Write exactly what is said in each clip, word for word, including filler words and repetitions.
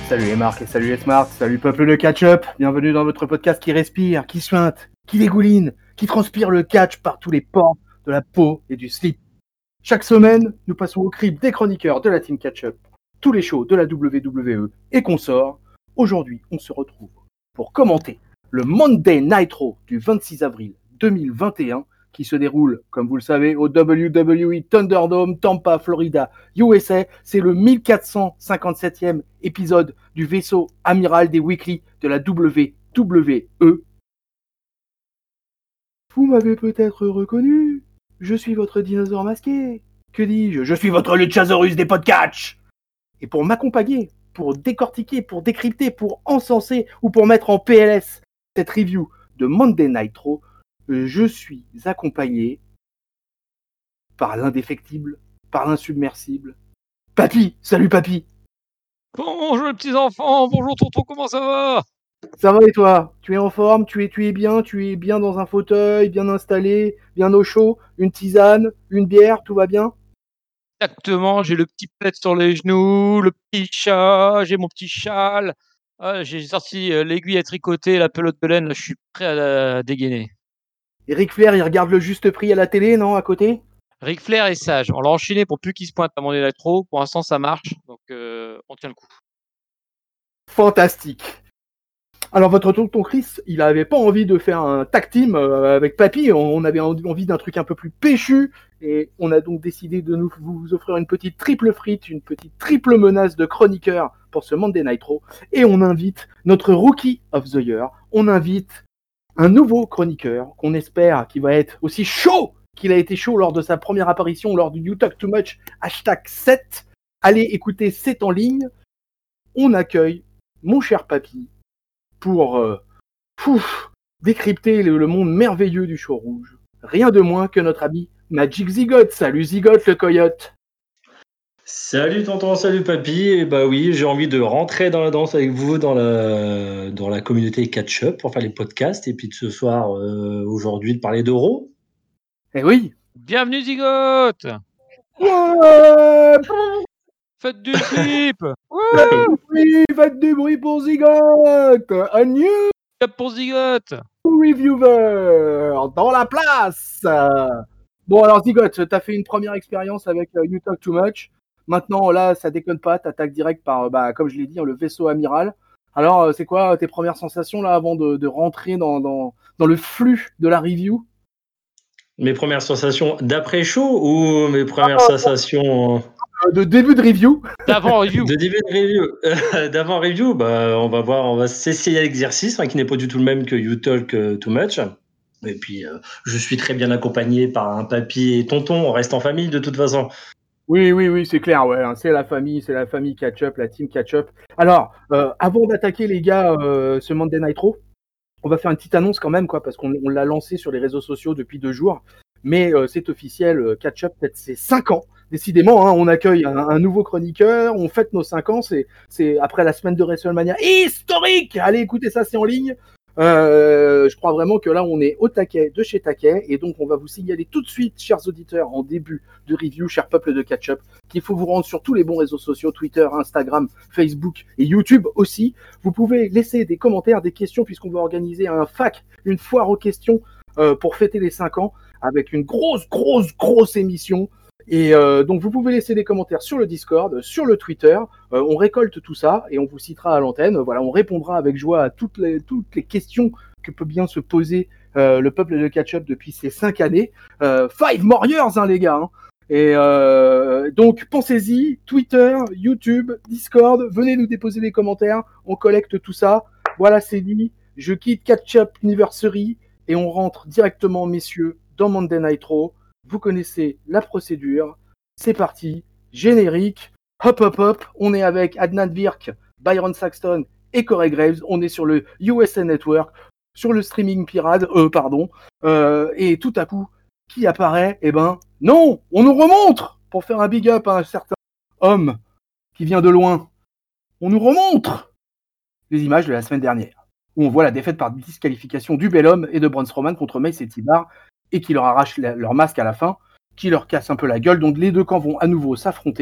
Salut les marques et salut les smarts, salut peuple de catch-up, bienvenue dans votre podcast qui respire, qui suinte, qui dégouline, qui transpire le catch par tous les pores de la peau et du slip. Chaque semaine, nous passons au crible des chroniqueurs de la team catch-up, tous les shows de la W W E et consorts. Aujourd'hui, on se retrouve pour commenter le Monday Nitro du vingt-six avril deux mille vingt et un qui se déroule, comme vous le savez, au W W E Thunderdome, Tampa, Florida, U S A. C'est le mille quatre cent cinquante-septième épisode du vaisseau amiral des weekly de la W W E. Vous m'avez peut-être reconnu. Je suis votre dinosaure masqué. Que dis-je ? Je suis votre Luchasaurus des podcasts. Et pour m'accompagner, pour décortiquer, pour décrypter, pour encenser ou pour mettre en P L S cette review de Monday Nitro, je suis accompagné par l'indéfectible, par l'insubmersible. Papy, salut Papy. Bonjour les petits enfants, bonjour tonton, comment ça va ? Ça va et toi ? Tu es en forme ? Tu es, tu es bien ? Tu es bien dans un fauteuil, bien installé, bien au chaud ? Une tisane, une bière, tout va bien ? Exactement, j'ai le petit plaid sur les genoux, le petit chat, j'ai mon petit châle. Ah, j'ai sorti euh, l'aiguille à tricoter, la pelote de laine, là, je suis prêt à la dégainer. Et Ric Flair, il regarde le juste prix à la télé, non, à côté ? Ric Flair est sage, on l'a enchaîné pour plus qu'il se pointe à mon électro, pour l'instant ça marche, donc euh, on tient le coup. Fantastique. Alors votre tonton Chris, il avait pas envie de faire un tag team euh, avec Papy, on avait envie d'un truc un peu plus péchu, et on a donc décidé de nous vous offrir une petite triple frite, une petite triple menace de chroniqueur pour ce Monday Nitro, et on invite notre Rookie of the Year, on invite un nouveau chroniqueur qu'on espère qui va être aussi chaud qu'il a été chaud lors de sa première apparition lors du You Talk Too Much hashtag sept. Allez écouter C'est en ligne. On accueille mon cher Papy pour euh, pouf, décrypter le, le monde merveilleux du show rouge. Rien de moins que notre ami Magic Zigote. Salut Zigote le coyote. Salut tonton, salut papy. Et bah oui, j'ai envie de rentrer dans la danse avec vous dans la dans la communauté catch-up pour faire les podcasts et puis de ce soir euh, aujourd'hui de parler d'Euro. Eh oui. Bienvenue Zigote. Ouais. Faites du slip. Oui, faites du bruit pour Zigote. Un new Cap pour Zigote. reviewer dans la place. Bon alors Zigote, t'as fait une première expérience avec uh, You Talk Too Much. Maintenant là, ça déconne pas, t'attaques direct par, bah, comme je l'ai dit, le vaisseau amiral. Alors euh, c'est quoi tes premières sensations là avant de, de rentrer dans, dans, dans le flux de la review ? Mes premières sensations d'après show ou mes premières ah, sensations euh, de début de review. D'avant review. De début de review. D'avant review, bah on va voir, on va s'essayer à l'exercice hein, qui n'est pas du tout le même que You Talk Too Much. Et puis, euh, je suis très bien accompagné par un papy et tonton. On reste en famille de toute façon. Oui, oui, oui, c'est clair. Ouais, c'est la famille, c'est la famille catch-up, la team catch-up. Alors, euh, avant d'attaquer les gars, euh, ce Monday Nitro, on va faire une petite annonce quand même, quoi, parce qu'on on l'a lancé sur les réseaux sociaux depuis deux jours. Mais euh, c'est officiel, euh, catch-up, peut-être c'est cinq ans. Décidément, hein, on accueille un, un nouveau chroniqueur, on fête nos cinq ans. C'est, c'est après la semaine de WrestleMania historique. Allez, écoutez ça, c'est en ligne. Euh, je crois vraiment que là on est au taquet de chez taquet et donc on va vous signaler tout de suite, chers auditeurs, en début de review, cher peuple de catch-up, qu'il faut vous rendre sur tous les bons réseaux sociaux, Twitter, Instagram, Facebook et YouTube aussi. Vous pouvez laisser des commentaires, des questions, puisqu'on va organiser un F A Q, une foire aux questions euh, pour fêter les cinq ans avec une grosse grosse grosse émission. Et euh, donc vous pouvez laisser des commentaires sur le Discord, sur le Twitter, euh, on récolte tout ça et on vous citera à l'antenne. Voilà, on répondra avec joie à toutes les, toutes les questions que peut bien se poser euh, le peuple de catch-up depuis ces cinq années. Euh, five more years, hein, les gars. Hein. Et euh, donc pensez-y, Twitter, YouTube, Discord, venez nous déposer des commentaires, on collecte tout ça. Voilà, c'est dit, je quitte Catch-up Anniversary et on rentre directement, messieurs, dans Monday Nitro. Vous connaissez la procédure, c'est parti, générique, hop hop hop, on est avec Adnan Virk, Byron Saxton et Corey Graves, on est sur le U S A Network, sur le streaming pirate, euh, pardon, euh, et tout à coup, qui apparaît ? Eh ben, non, on nous remontre pour faire un big up à un certain homme qui vient de loin. On nous remontre les images de la semaine dernière, où on voit la défaite par disqualification du bel homme et de Braun Strowman contre Mace et T-Bar, et qui leur arrache la, leur masque à la fin, qui leur casse un peu la gueule. Donc les deux camps vont à nouveau s'affronter.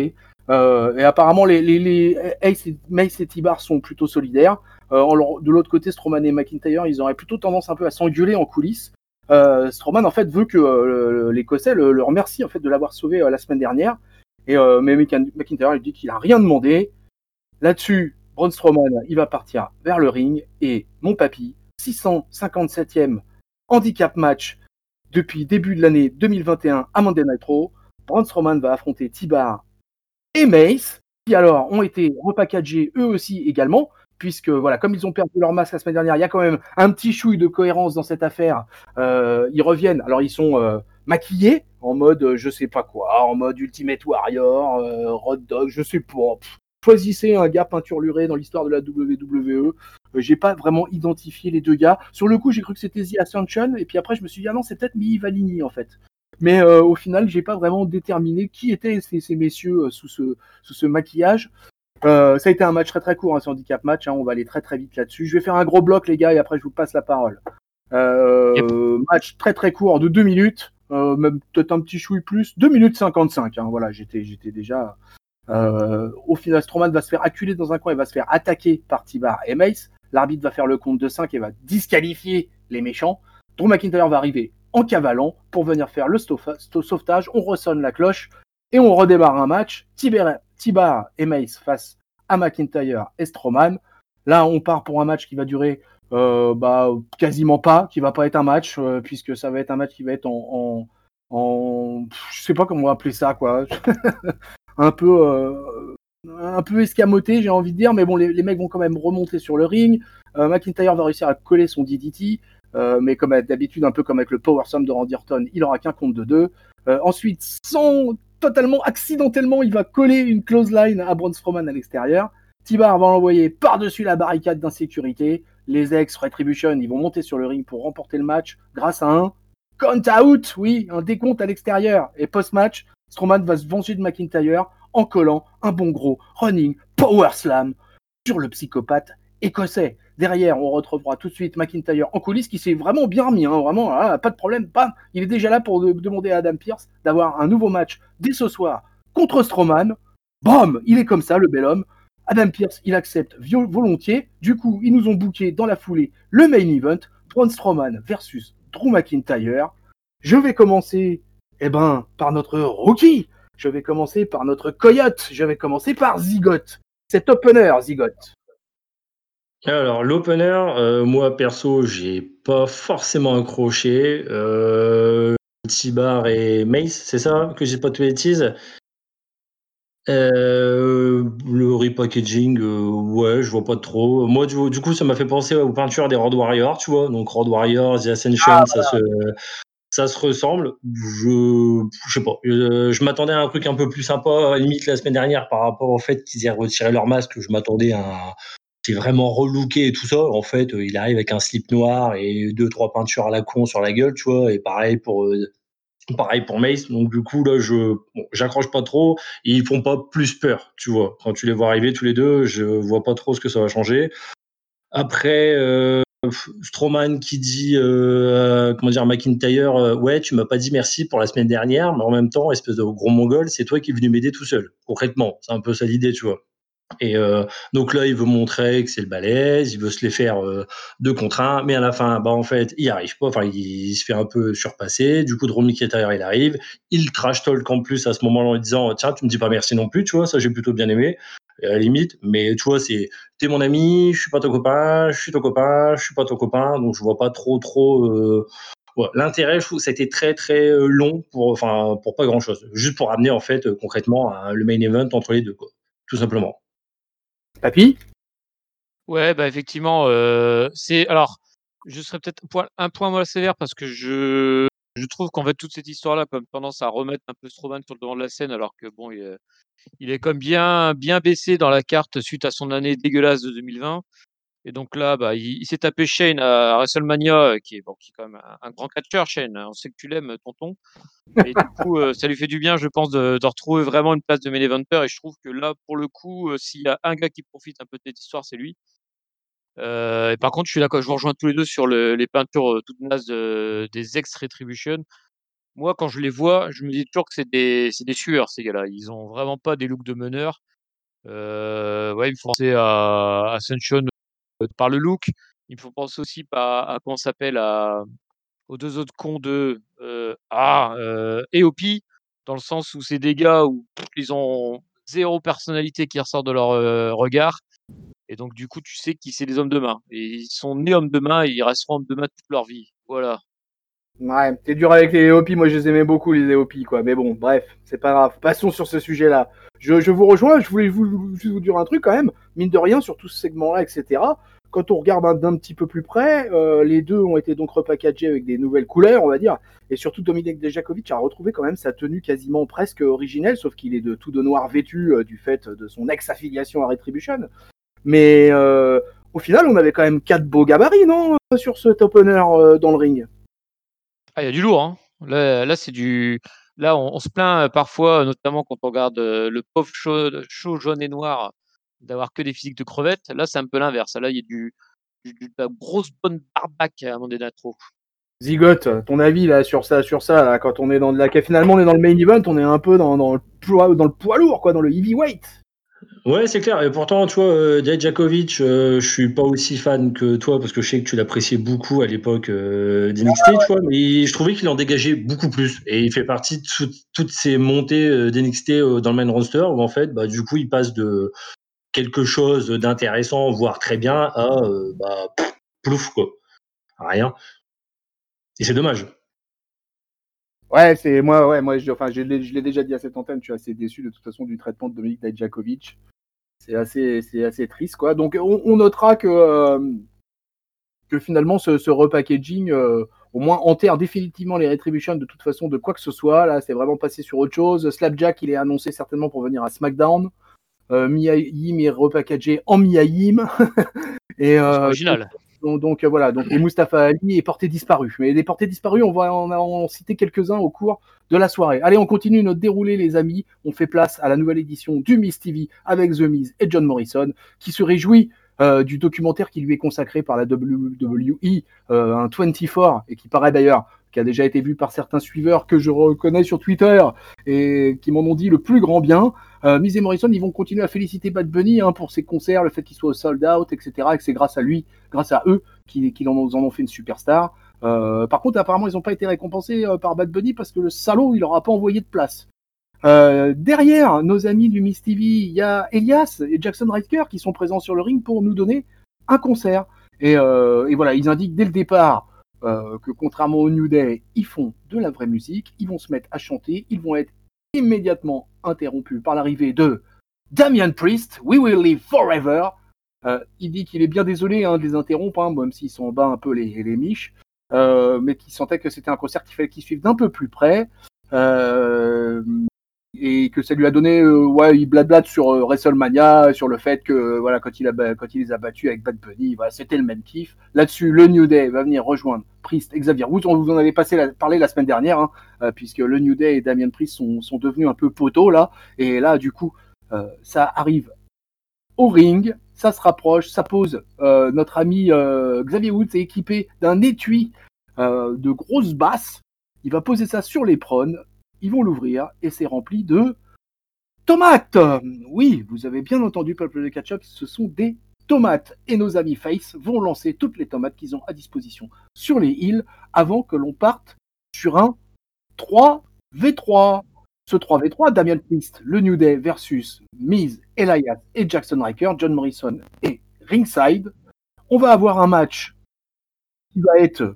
Euh, et apparemment, les, les, les Ace et, Mace et T-Bar sont plutôt solidaires. Euh, de l'autre côté, Strowman et McIntyre, ils auraient plutôt tendance un peu à s'engueuler en coulisses. Euh, Strowman, en fait, veut que euh, l'Écossais le, le remercie en fait, de l'avoir sauvé euh, la semaine dernière. Et euh, mais McIntyre, il dit qu'il a rien demandé. Là-dessus, Braun Strowman, il va partir vers le ring. Et mon papy, six cent cinquante-septième handicap match depuis début de l'année deux mille vingt et un à Monday Night Raw. Braun Strowman va affronter T-Bar et Mace, qui alors ont été repackagés eux aussi également, puisque voilà, comme ils ont perdu leur masque la semaine dernière, il y a quand même un petit chouille de cohérence dans cette affaire. Euh, ils reviennent, alors ils sont euh, maquillés en mode euh, je sais pas quoi, en mode Ultimate Warrior, euh, Road Dogg, je sais pas. Pff, choisissez un gars peinturluré dans l'histoire de la W W E. Euh, j'ai pas vraiment identifié les deux gars. Sur le coup, j'ai cru que c'était The Ascension, et puis après, je me suis dit, ah non, c'est peut-être Mii Valini en fait. Mais euh, au final, j'ai pas vraiment déterminé qui étaient ces, ces messieurs euh, sous, ce, sous ce maquillage. Euh, ça a été un match très très court, hein, ce handicap match. Hein, on va aller très très vite là-dessus. Je vais faire un gros bloc, les gars, et après je vous passe la parole. Euh, yep. Match très très court de deux minutes, euh, même peut-être un petit chouille plus. deux minutes cinquante-cinq. Hein, voilà, j'étais, j'étais déjà. Euh, au final, Strowman va se faire acculer dans un coin, il va se faire attaquer par T-Bar et Mace. L'arbitre va faire le compte de cinq et va disqualifier les méchants. Drew McIntyre va arriver en cavalant pour venir faire le sauvetage. On ressonne la cloche et on redémarre un match. T-Bar et Mace face à McIntyre et Strowman. Là, on part pour un match qui va durer euh, bah, quasiment pas, qui va pas être un match, euh, puisque ça va être un match qui va être en, en, en je sais pas comment on va appeler ça, quoi. un peu euh, un peu escamoté, j'ai envie de dire, mais bon, les, les mecs vont quand même remonter sur le ring. Euh, McIntyre va réussir à coller son D D T. Euh, mais comme d'habitude, un peu comme avec le Power Slam de Randy Orton, il aura qu'un compte de deux. Euh, ensuite, sans totalement accidentellement, il va coller une clothesline à Braun Strowman à l'extérieur. T-Bar va l'envoyer par-dessus la barricade d'insécurité. Les ex Retribution, ils vont monter sur le ring pour remporter le match grâce à un count out, oui, un décompte à l'extérieur. Et post-match, Strowman va se venger de McIntyre en collant un bon gros running Power Slam sur le psychopathe écossais. Derrière, on retrouvera tout de suite McIntyre en coulisses qui s'est vraiment bien remis, hein, vraiment, ah, pas de problème, bam, il est déjà là pour de, demander à Adam Pearce d'avoir un nouveau match dès ce soir contre Strowman. Bam, il est comme ça, le bel homme. Adam Pearce, il accepte volontiers. Du coup, ils nous ont booké dans la foulée le main event, Braun Strowman versus Drew McIntyre. Je vais commencer, eh ben, par notre rookie. Je vais commencer par notre coyote. Je vais commencer par Zigote. Cet opener, Zigote. Alors, l'opener, euh, moi perso, j'ai pas forcément accroché. Euh, T-Bar et Mace, c'est ça que j'ai pas de bêtises. Euh, le repackaging, euh, ouais, je vois pas trop. Moi, du, du coup, ça m'a fait penser aux peintures des Road Warriors, tu vois. Donc, Road Warriors, The Ascension, ah, ça voilà. se. Ça se ressemble. Je, je sais pas. Je, je m'attendais à un truc un peu plus sympa, à la limite la semaine dernière, par rapport au fait qu'ils aient retiré leur masque. Je m'attendais à un, c'est vraiment relooké et tout ça. En fait, il arrive avec un slip noir et deux, trois peintures à la con sur la gueule, tu vois. Et pareil pour, pareil pour Mace. Donc, du coup, là, je, bon, j'accroche pas trop. Et ils font pas plus peur, tu vois. Quand tu les vois arriver tous les deux, je vois pas trop ce que ça va changer. Après, euh, Strowman qui dit, euh, comment dire, McIntyre, euh, ouais, tu m'as pas dit merci pour la semaine dernière, mais en même temps, espèce de gros mongol, c'est toi qui es venu m'aider tout seul. Concrètement, c'est un peu ça l'idée, tu vois. Et euh, donc là, il veut montrer que c'est le balèze, il veut se les faire euh, deux contre un, mais à la fin, bah en fait, il arrive pas. Enfin, il, il se fait un peu surpasser. Du coup, Drew McIntyre, il arrive, il trash talk en plus à ce moment-là en lui disant, tiens, tu me dis pas merci non plus, tu vois, ça j'ai plutôt bien aimé. À la limite, mais tu vois, c'est t'es mon ami, je suis pas ton copain, je suis ton copain, je suis pas ton copain, donc je vois pas trop trop euh, ouais. L'intérêt, je trouve, ça a été très très long pour enfin pour pas grand chose, juste pour amener en fait euh, concrètement à, le main event entre les deux, quoi, tout simplement. Papy ? Ouais, bah effectivement, euh, c'est alors je serais peut-être un point, un point moins sévère parce que je je trouve qu'en fait toute cette histoire-là comme tendance à remettre un peu Strowman sur le devant de la scène alors que bon il, il est comme bien bien baissé dans la carte suite à son année dégueulasse de deux mille vingt et donc là bah il, il s'est tapé Shane à WrestleMania qui est bon qui est quand même un, un grand catcheur Shane, on sait que tu l'aimes tonton et du coup euh, ça lui fait du bien je pense de, de retrouver vraiment une place de main eventer et je trouve que là pour le coup euh, s'il y a un gars qui profite un peu de cette histoire c'est lui. Euh, et par contre, je suis d'accord, je vous rejoins tous les deux sur le, les peintures euh, toutes nazes de, des ex-Retribution. moi, quand je les vois, je me dis toujours que c'est des, c'est des sueurs, ces gars-là. Ils ont vraiment pas des looks de meneurs. Euh, ouais, il me font penser à, à Sunshine euh, par le look. Il me faut penser aussi à, à comment ça s'appelle, à, aux deux autres cons de euh, ah, euh, A O P, dans le sens où c'est des gars où pff, ils ont zéro personnalité qui ressort de leur euh, regard. Et donc, du coup, tu sais qui c'est les hommes de main. Et ils sont nés hommes de main et ils resteront hommes de main toute leur vie. Voilà. Ouais, t'es dur avec les A O P, moi je les aimais beaucoup les A O P, quoi. Mais bon, bref, c'est pas grave. Passons sur ce sujet-là. Je, je vous rejoins, je voulais vous, juste vous dire un truc quand même, mine de rien, sur tout ce segment-là, et cetera. Quand on regarde un- d'un petit peu plus près, euh, les deux ont été donc repackagés avec des nouvelles couleurs, on va dire. Et surtout, Dominique Dejakovic a retrouvé quand même sa tenue quasiment presque originelle, sauf qu'il est de tout de noir vêtu euh, du fait de son ex-affiliation à Retribution. Mais euh, au final, on avait quand même quatre beaux gabarits, non, euh, sur cet opener euh, dans le ring. Ah, il y a du lourd, hein. Là, là c'est du. Là, on, on se plaint euh, parfois, notamment quand on regarde euh, le pauvre show, show jaune et noir, d'avoir que des physiques de crevettes. Là, c'est un peu l'inverse. Là, il y a du, du- du- de la grosse bonne barbaque à Monday Night Raw. Zigote, ton avis là sur ça, sur ça, là, quand on est dans de la, finalement on est dans le main event, on est un peu dans, dans le poids, dans le poids lourd, quoi, dans le heavyweight. Ouais, c'est clair. Et pourtant, tu vois, euh, Dijakovic, euh, je suis pas aussi fan que toi parce que je sais que tu l'appréciais beaucoup à l'époque euh, d'N X T, tu vois. Mais je trouvais qu'il en dégageait beaucoup plus. Et il fait partie de tout- toutes ces montées euh, d'N X T euh, dans le main roster où en fait, bah, du coup, il passe de quelque chose d'intéressant, voire très bien, à euh, bah, pff, plouf, quoi. Rien. Et c'est dommage. Ouais, c'est moi, ouais, moi, je, enfin, je l'ai, je l'ai déjà dit à cette antenne, je suis assez déçu de toute façon du traitement de Dominique Dijakovic. C'est assez, c'est assez triste, quoi. Donc on, on notera que euh, que finalement ce, ce repackaging euh, au moins enterre définitivement les Retribution de toute façon de quoi que ce soit. Là, c'est vraiment passé sur autre chose. Slapjack, il est annoncé certainement pour venir à SmackDown. Euh, Mia Yim est repackagé en Mia Yim. Et Oh, c'est euh, donc, original. donc, donc, euh, voilà, donc et Mustafa Ali est porté disparu. Mais les portés disparus, on va en, en citer quelques-uns au cours de la soirée. Allez, on continue notre déroulé, les amis. On fait place à la nouvelle édition du Miz T V avec The Miz et John Morrison, qui se réjouit euh, du documentaire qui lui est consacré par la W W E, euh, un vingt-quatre, et qui paraît d'ailleurs, qui a déjà été vu par certains suiveurs que je reconnais sur Twitter et qui m'en ont dit le plus grand bien. Euh, Miz et Morrison, ils vont continuer à féliciter Bad Bunny hein, pour ses concerts, le fait qu'il soit au sold out, et cetera. Et que c'est grâce à lui, grâce à eux, qu'ils, qu'ils en, ont, en ont fait une superstar. Euh, par contre, apparemment, ils n'ont pas été récompensés euh, par Bad Bunny parce que le salaud, il leur a pas envoyé de place. Euh, derrière nos amis du Miz T V, il y a Elias et Jackson Ryker qui sont présents sur le ring pour nous donner un concert. Et, euh, et voilà, ils indiquent dès le départ euh, que contrairement au New Day, ils font de la vraie musique, ils vont se mettre à chanter, ils vont être immédiatement interrompus par l'arrivée de Damian Priest, We Will Live Forever. Euh, il dit qu'il est bien désolé hein, de les interrompre, hein, même s'ils s'en bat un peu les, les miches, euh, mais qu'il sentait que c'était un concert qu'il fallait qu'ils suivent d'un peu plus près. Euh, et que ça lui a donné, euh, ouais, il blablate sur euh, WrestleMania, sur le fait que, voilà, quand il, a, quand il les a battus avec Bad Bunny, voilà, c'était le même kiff. Là-dessus, le New Day va venir rejoindre Priest et Xavier Woods. On vous en avait passé la, parlé la semaine dernière, hein, euh, puisque le New Day et Damian Priest sont, sont devenus un peu poteaux, là. Et là, du coup, euh, ça arrive au ring, ça se rapproche, ça pose. Euh, notre ami euh, Xavier Woods est équipé d'un étui euh, de grosses basses. Il va poser ça sur l'éperon. Ils vont l'ouvrir et c'est rempli de tomates. Oui, vous avez bien entendu, peuple de ketchup, ce sont des tomates. Et nos amis Face vont lancer toutes les tomates qu'ils ont à disposition sur les îles avant que l'on parte sur un trois v trois. Ce trois v trois, Damian Priest, le New Day versus Miz, Elias et Jackson Ryker, John Morrison et Ringside. On va avoir un match qui va être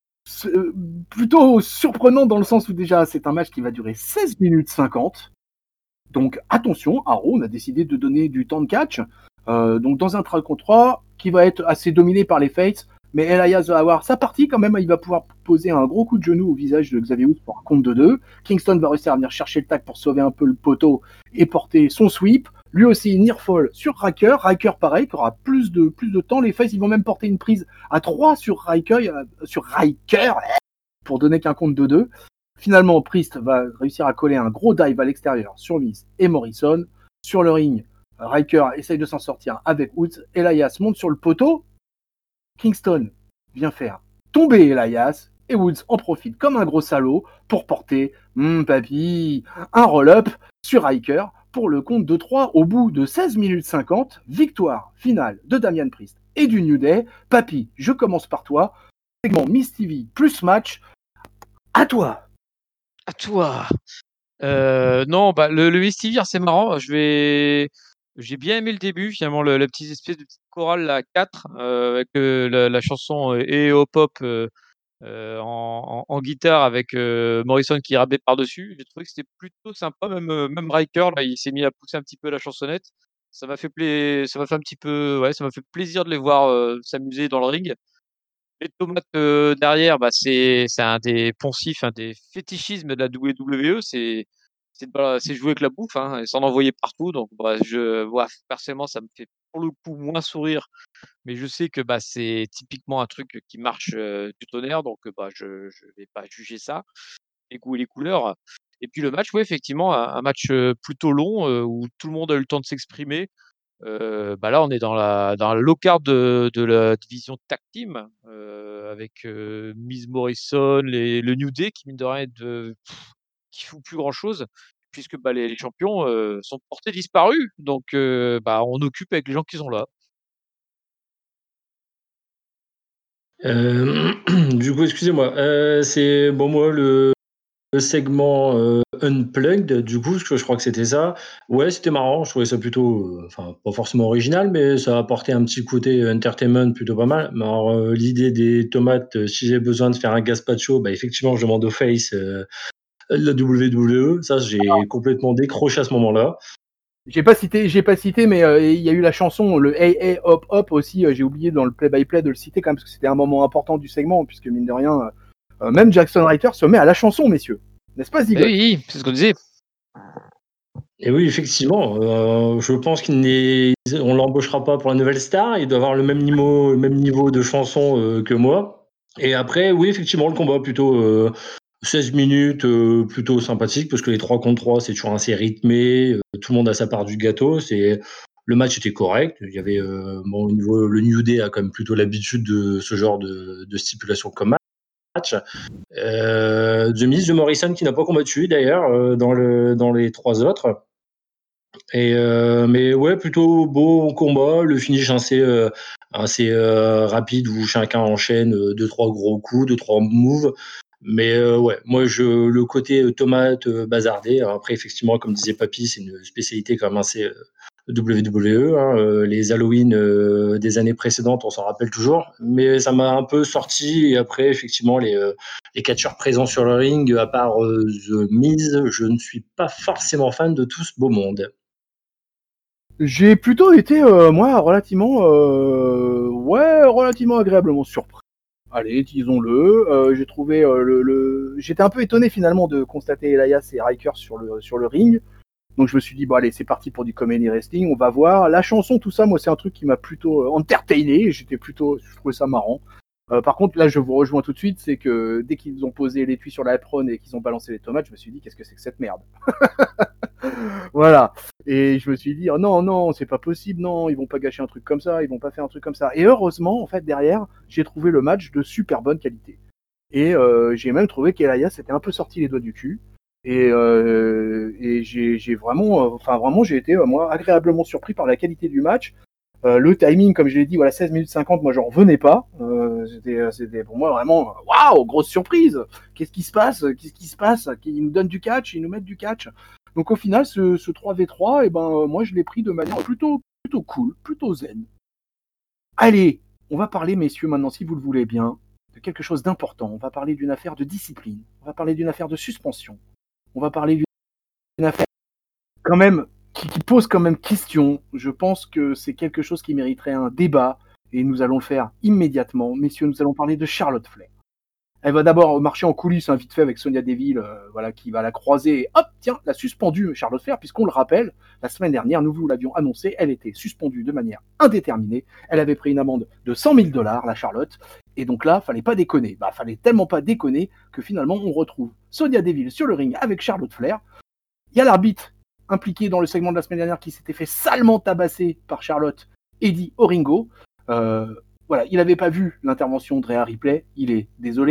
plutôt surprenant dans le sens où déjà c'est un match qui va durer seize minutes cinquante. Donc attention, à Raw, on a décidé de donner du temps de catch. Euh, donc dans un trois contre trois qui va être assez dominé par les Fates, mais Elias va avoir sa partie quand même, il va pouvoir poser un gros coup de genou au visage de Xavier Woods pour un compte de deux. Kingston va réussir à venir chercher le tag pour sauver un peu le poteau et porter son sweep. Lui aussi, nearfall sur Ryker. Ryker, pareil, qui aura plus de, plus de temps. Les Faces, ils vont même porter une prise à trois sur Ryker, euh, sur Ryker pour donner qu'un compte de deux. Finalement, Priest va réussir à coller un gros dive à l'extérieur sur Miz et Morrison. Sur le ring, Ryker essaye de s'en sortir avec Woods. Elias monte sur le poteau. Kingston vient faire tomber Elias. Et Woods en profite comme un gros salaud pour porter, hum, papy, un roll-up sur Riker pour le compte de trois au bout de seize minutes cinquante. Victoire finale de Damian Priest et du New Day. Papy, je commence par toi. Segment Miss T V plus match. À toi. À toi. Euh, non, bah, le, le Miss T V, c'est marrant. Je vais... J'ai bien aimé le début, finalement, le, le petit espèce de petite chorale, la quatre, euh, avec euh, la, la chanson E O Pop euh, euh, en, en, en guitare avec euh, Morrison qui rabait par-dessus. J'ai trouvé que c'était plutôt sympa. Même, euh, même Riker, là, il s'est mis à pousser un petit peu la chansonnette. Ça m'a fait, pla... ça m'a fait un petit peu, ouais, ça m'a fait plaisir de les voir euh, s'amuser dans le ring. Les tomates euh, derrière, bah, c'est, c'est un des poncifs, un des fétichismes de la W W E. C'est, c'est, bah, c'est jouer avec la bouffe, hein, et s'en envoyer partout. Donc, bah, je, ouais, personnellement, ça me fait pour le coup moins sourire, mais je sais que bah, c'est typiquement un truc qui marche euh, du tonnerre, donc euh, bah, je ne vais pas juger ça, les goûts et les couleurs. Et puis le match, oui, effectivement, un, un match euh, plutôt long euh, où tout le monde a eu le temps de s'exprimer. Euh, bah là, on est dans la dans la low card de, de la division tag team euh, avec euh, Miz Morrison, les, le New Day qui mine de rien est de, pff, qui fout plus grand chose puisque bah, les, les champions euh, sont portés disparus. Donc euh, bah, on occupe avec les gens qui sont là. Euh, du coup, excusez-moi. Euh, c'est bon, moi, le, le segment euh, Unplugged, du coup, je, je crois que c'était ça. Ouais, c'était marrant. Je trouvais ça plutôt, euh, enfin, pas forcément original, mais ça apportait un petit côté entertainment plutôt pas mal. Mais alors, euh, l'idée des tomates, euh, si j'ai besoin de faire un gazpacho, bah, effectivement, je demande au face euh, de la W W E. Ça, j'ai complètement décroché à ce moment-là. J'ai pas cité, j'ai pas cité, mais euh, il y a eu la chanson, le Hey Hey Hop Hop aussi. Euh, j'ai oublié dans le play-by-play de le citer quand même parce que c'était un moment important du segment, puisque mine de rien, euh, même Jackson Ryder se met à la chanson, messieurs. N'est-ce pas, Zigot? Oui, oui, c'est ce qu'on disait. Et oui, effectivement, euh, je pense qu'il n'est, on l'embauchera pas pour la nouvelle star. Il doit avoir le même niveau, le même niveau de chanson euh, que moi. Et après, oui, effectivement, le combat plutôt euh, seize minutes, euh, plutôt sympathique parce que les trois contre trois, c'est toujours assez rythmé. Euh, tout le monde a sa part du gâteau. C'est le match était correct. Il y avait euh, bon, au niveau le New Day a quand même plutôt l'habitude de ce genre de, de stipulation comme match. Euh, The Miz, The Morrison qui n'a pas combattu d'ailleurs euh, dans le dans les trois autres. Et euh, mais ouais, plutôt beau combat, le finish assez euh, assez euh, rapide où chacun enchaîne euh, deux trois gros coups, deux trois moves. Mais euh, ouais, moi je le côté euh, tomate euh, bazardé. Alors après effectivement, comme disait Papy, c'est une spécialité quand même assez euh, W W E. Hein, euh, les Halloween euh, des années précédentes, on s'en rappelle toujours. Mais ça m'a un peu sorti. Et après effectivement les euh, les catcheurs présents sur le ring, à part euh, The Miz, je ne suis pas forcément fan de tout ce beau monde. J'ai plutôt été, euh, moi, relativement, euh, ouais, relativement agréablement surpris. Allez, disons-le. Euh, j'ai trouvé euh, le, le, j'étais un peu étonné finalement de constater Elias et Riker sur le sur le ring. Donc je me suis dit bon allez, c'est parti pour du comedy wrestling. On va voir la chanson, tout ça. Moi, c'est un truc qui m'a plutôt euh, entertainé. J'étais plutôt, je trouvais ça marrant. Euh, par contre, là, je vous rejoins tout de suite, c'est que dès qu'ils ont posé l'étui sur la apron et qu'ils ont balancé les tomates, je me suis dit qu'est-ce que c'est que cette merde. Voilà. Et je me suis dit, oh non, non, c'est pas possible, non, ils vont pas gâcher un truc comme ça, ils vont pas faire un truc comme ça. Et heureusement, en fait, derrière, j'ai trouvé le match de super bonne qualité. Et euh, j'ai même trouvé qu'Elias s'était un peu sorti les doigts du cul. Et, euh, et j'ai, j'ai vraiment, euh, enfin vraiment, j'ai été, euh, moi, agréablement surpris par la qualité du match. Euh, le timing, comme je l'ai dit, voilà, seize minutes cinquante, moi, j'en revenais pas. Euh, c'était, c'était pour moi vraiment, waouh, grosse surprise. Qu'est-ce qui se passe? Qu'est-ce qui se passe? Ils nous donnent du catch, ils nous mettent du catch. Donc au final, ce, ce trois v trois, eh ben, euh, moi je l'ai pris de manière plutôt, plutôt cool, plutôt zen. Allez, on va parler, messieurs, maintenant, si vous le voulez bien, de quelque chose d'important. On va parler d'une affaire de discipline. On va parler d'une affaire de suspension. On va parler d'une affaire quand même qui, qui pose quand même question. Je pense que c'est quelque chose qui mériterait un débat et nous allons le faire immédiatement. Messieurs, nous allons parler de Charlotte Flair. Elle va d'abord marcher en coulisses, hein, vite fait, avec Sonya Deville, euh, voilà, qui va la croiser. Et hop, tiens, la suspendue Charlotte Flair, puisqu'on le rappelle, la semaine dernière, nous vous l'avions annoncé, elle était suspendue de manière indéterminée. Elle avait pris une amende de cent mille dollars, la Charlotte. Et donc là, fallait pas déconner. Bah, fallait tellement pas déconner que finalement, on retrouve Sonya Deville sur le ring avec Charlotte Flair. Il y a l'arbitre impliqué dans le segment de la semaine dernière qui s'était fait salement tabasser par Charlotte, Eddie Oringo. Euh, voilà, il n'avait pas vu l'intervention de Rhea Ripley. Il est désolé.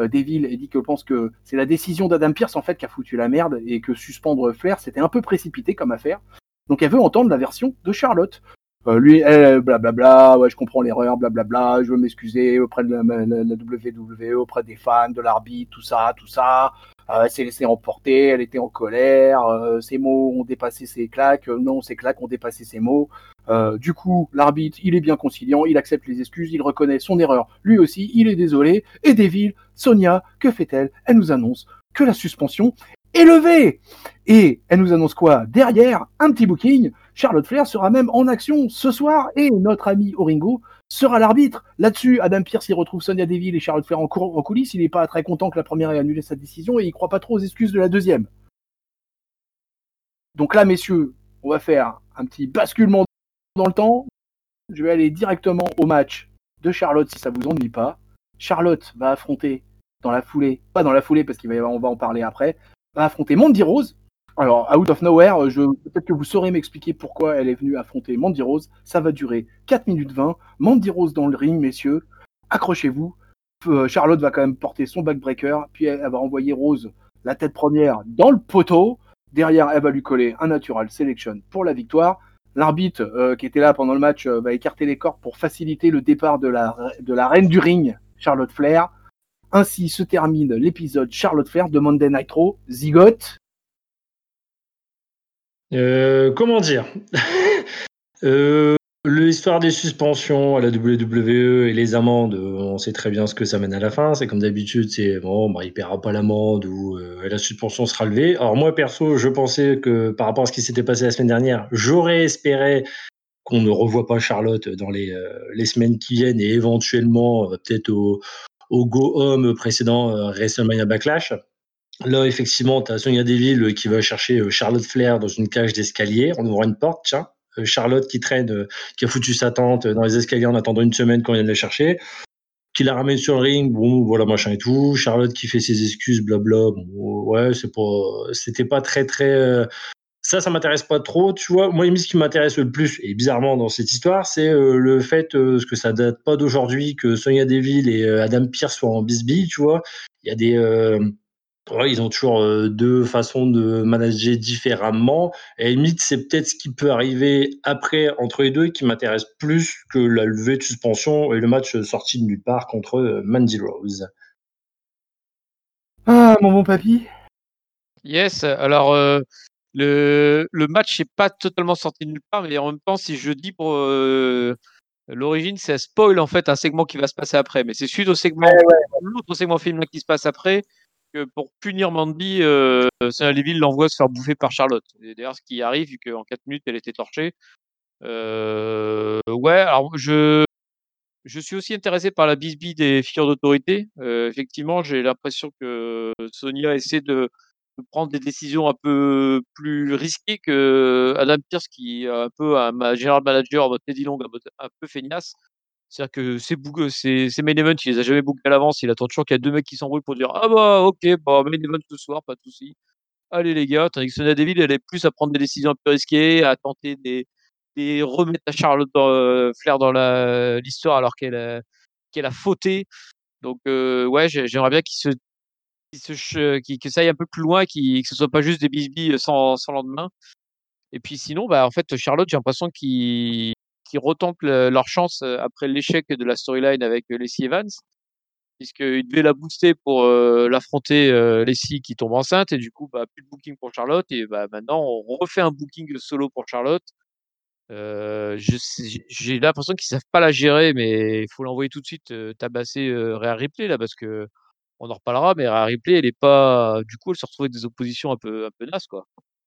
euh, Deville et dit qu'elle pense que c'est la décision d'Adam Pearce en fait qui a foutu la merde et que suspendre Flair c'était un peu précipité comme affaire. Donc elle veut entendre la version de Charlotte. Euh, lui, elle, blablabla, ouais, je comprends l'erreur, blablabla, je veux m'excuser auprès de la, la, la W W E, auprès des fans, de l'arbitre, tout ça, tout ça. Euh, elle s'est laissée emporter, elle était en colère, euh, ses mots ont dépassé ses claques, euh, non, ses claques ont dépassé ses mots. Euh, du coup, l'arbitre, il est bien conciliant, il accepte les excuses, il reconnaît son erreur, lui aussi, il est désolé. Et Deville, Sonia, que fait-elle? Elle nous annonce que la suspension est levée. Et elle nous annonce quoi? Derrière, un petit booking, Charlotte Flair sera même en action ce soir et notre ami Oringo sera l'arbitre. Là-dessus, Adam Pearce, il retrouve Sonia Deville et Charlotte Flair en, cour- en coulisses. Il n'est pas très content que la première ait annulé sa décision et il croit pas trop aux excuses de la deuxième. Donc là, messieurs, on va faire un petit basculement dans le temps. Je vais aller directement au match de Charlotte si ça vous ennuie pas. Charlotte va affronter dans la foulée, pas dans la foulée parce qu'on va, on va en parler après, va affronter Mandy Rose. Alors, out of nowhere, je, peut-être que vous saurez m'expliquer pourquoi elle est venue affronter Mandy Rose. Ça va durer quatre minutes vingt. Mandy Rose dans le ring, messieurs. Accrochez-vous. Euh, Charlotte va quand même porter son backbreaker. Puis elle, elle va envoyer Rose la tête première dans le poteau. Derrière, elle va lui coller un natural selection pour la victoire. L'arbitre euh, qui était là pendant le match euh, va écarter les cordes pour faciliter le départ de la, de la reine du ring, Charlotte Flair. Ainsi se termine l'épisode Charlotte Flair de Monday Night Raw. Zigote. Euh, comment dire euh, L'histoire des suspensions à la W W E et les amendes, on sait très bien ce que ça mène à la fin. C'est comme d'habitude, c'est bon, bah, il paiera pas l'amende ou euh, la suspension sera levée. Alors moi, perso, je pensais que par rapport à ce qui s'était passé la semaine dernière, j'aurais espéré qu'on ne revoie pas Charlotte dans les, euh, les semaines qui viennent et éventuellement euh, peut-être au, au Go Home précédent euh, WrestleMania Backlash. Là, effectivement, tu as Sonia Deville qui va chercher Charlotte Flair dans une cage d'escalier en ouvrant une porte. Tiens, Charlotte qui traîne, euh, qui a foutu sa tante dans les escaliers en attendant une semaine quand on vient de la chercher, qui la ramène sur le ring, bon, voilà, machin et tout. Charlotte qui fait ses excuses, blabla. Bon, ouais, c'est pas, c'était pas très, très. Euh, ça, ça m'intéresse pas trop, tu vois. Moi, ce qui m'intéresse le plus, et bizarrement dans cette histoire, c'est euh, le fait euh, que ça date pas d'aujourd'hui, que Sonia Deville et euh, Adam Pearce soient en bisbille, tu vois. Il y a des. Euh, Ouais, ils ont toujours euh, deux façons de manager différemment. Et à la limite, c'est peut-être ce qui peut arriver après entre les deux qui m'intéresse plus que la levée de suspension et le match sorti de nulle part contre euh, Mandy Rose. Ah, mon bon papy. Yes, alors euh, le, le match n'est pas totalement sorti de nulle part, mais en même temps, si je dis pour euh, l'origine, c'est spoil en fait un segment qui va se passer après. Mais c'est suite au segment, Ouais, ouais. l'autre segment film qui se passe après, que pour punir Mandy, euh, Sonia Deville l'envoie se faire bouffer par Charlotte. Et d'ailleurs, ce qui arrive, vu qu'en quatre minutes, elle était torchée. Euh, ouais, alors je, je suis aussi intéressé par la bisbille des figures d'autorité. Euh, effectivement, j'ai l'impression que Sonia essaie de, de prendre des décisions un peu plus risquées que Adam Pearce, qui est un peu un ma- general manager en mode Teddy Long, un, mode- un peu feignasse. C'est-à-dire que ses, book- ses, ses main events, il les a jamais bookés à l'avance. Il attend toujours qu'il y a deux mecs qui s'embrouillent pour dire ah bah ok, bah main event ce soir, pas de souci. Allez les gars, tandis que Sonia Deville, elle est plus à prendre des décisions un peu risquées, à tenter des, des remettre à Charlotte dans, euh, Flair dans la, l'histoire alors qu'elle a, qu'elle a fauté. Donc euh, ouais, j'ai- j'aimerais bien qu'il se, qu'il se ch- qu'il- que ça aille un peu plus loin, qu'il, que ce soit pas juste des bisbilles sans, sans lendemain. Et puis sinon, bah en fait, Charlotte, j'ai l'impression qu'ils, qu'ils retentent le- leur chance euh, après l'échec de la storyline avec euh, Lacey Evans, puisqu'il devait la booster pour euh, l'affronter euh, Lacey qui tombe enceinte et du coup bah plus de booking pour Charlotte et bah maintenant on refait un booking solo pour Charlotte. Euh, je sais- j'ai l'impression qu'ils savent pas la gérer, mais il faut l'envoyer tout de suite euh, tabasser euh, Rhea Ripley là parce que on en reparlera, mais Rhea Ripley elle est pas, du coup elle se retrouve avec des oppositions un peu un peu nasses quoi.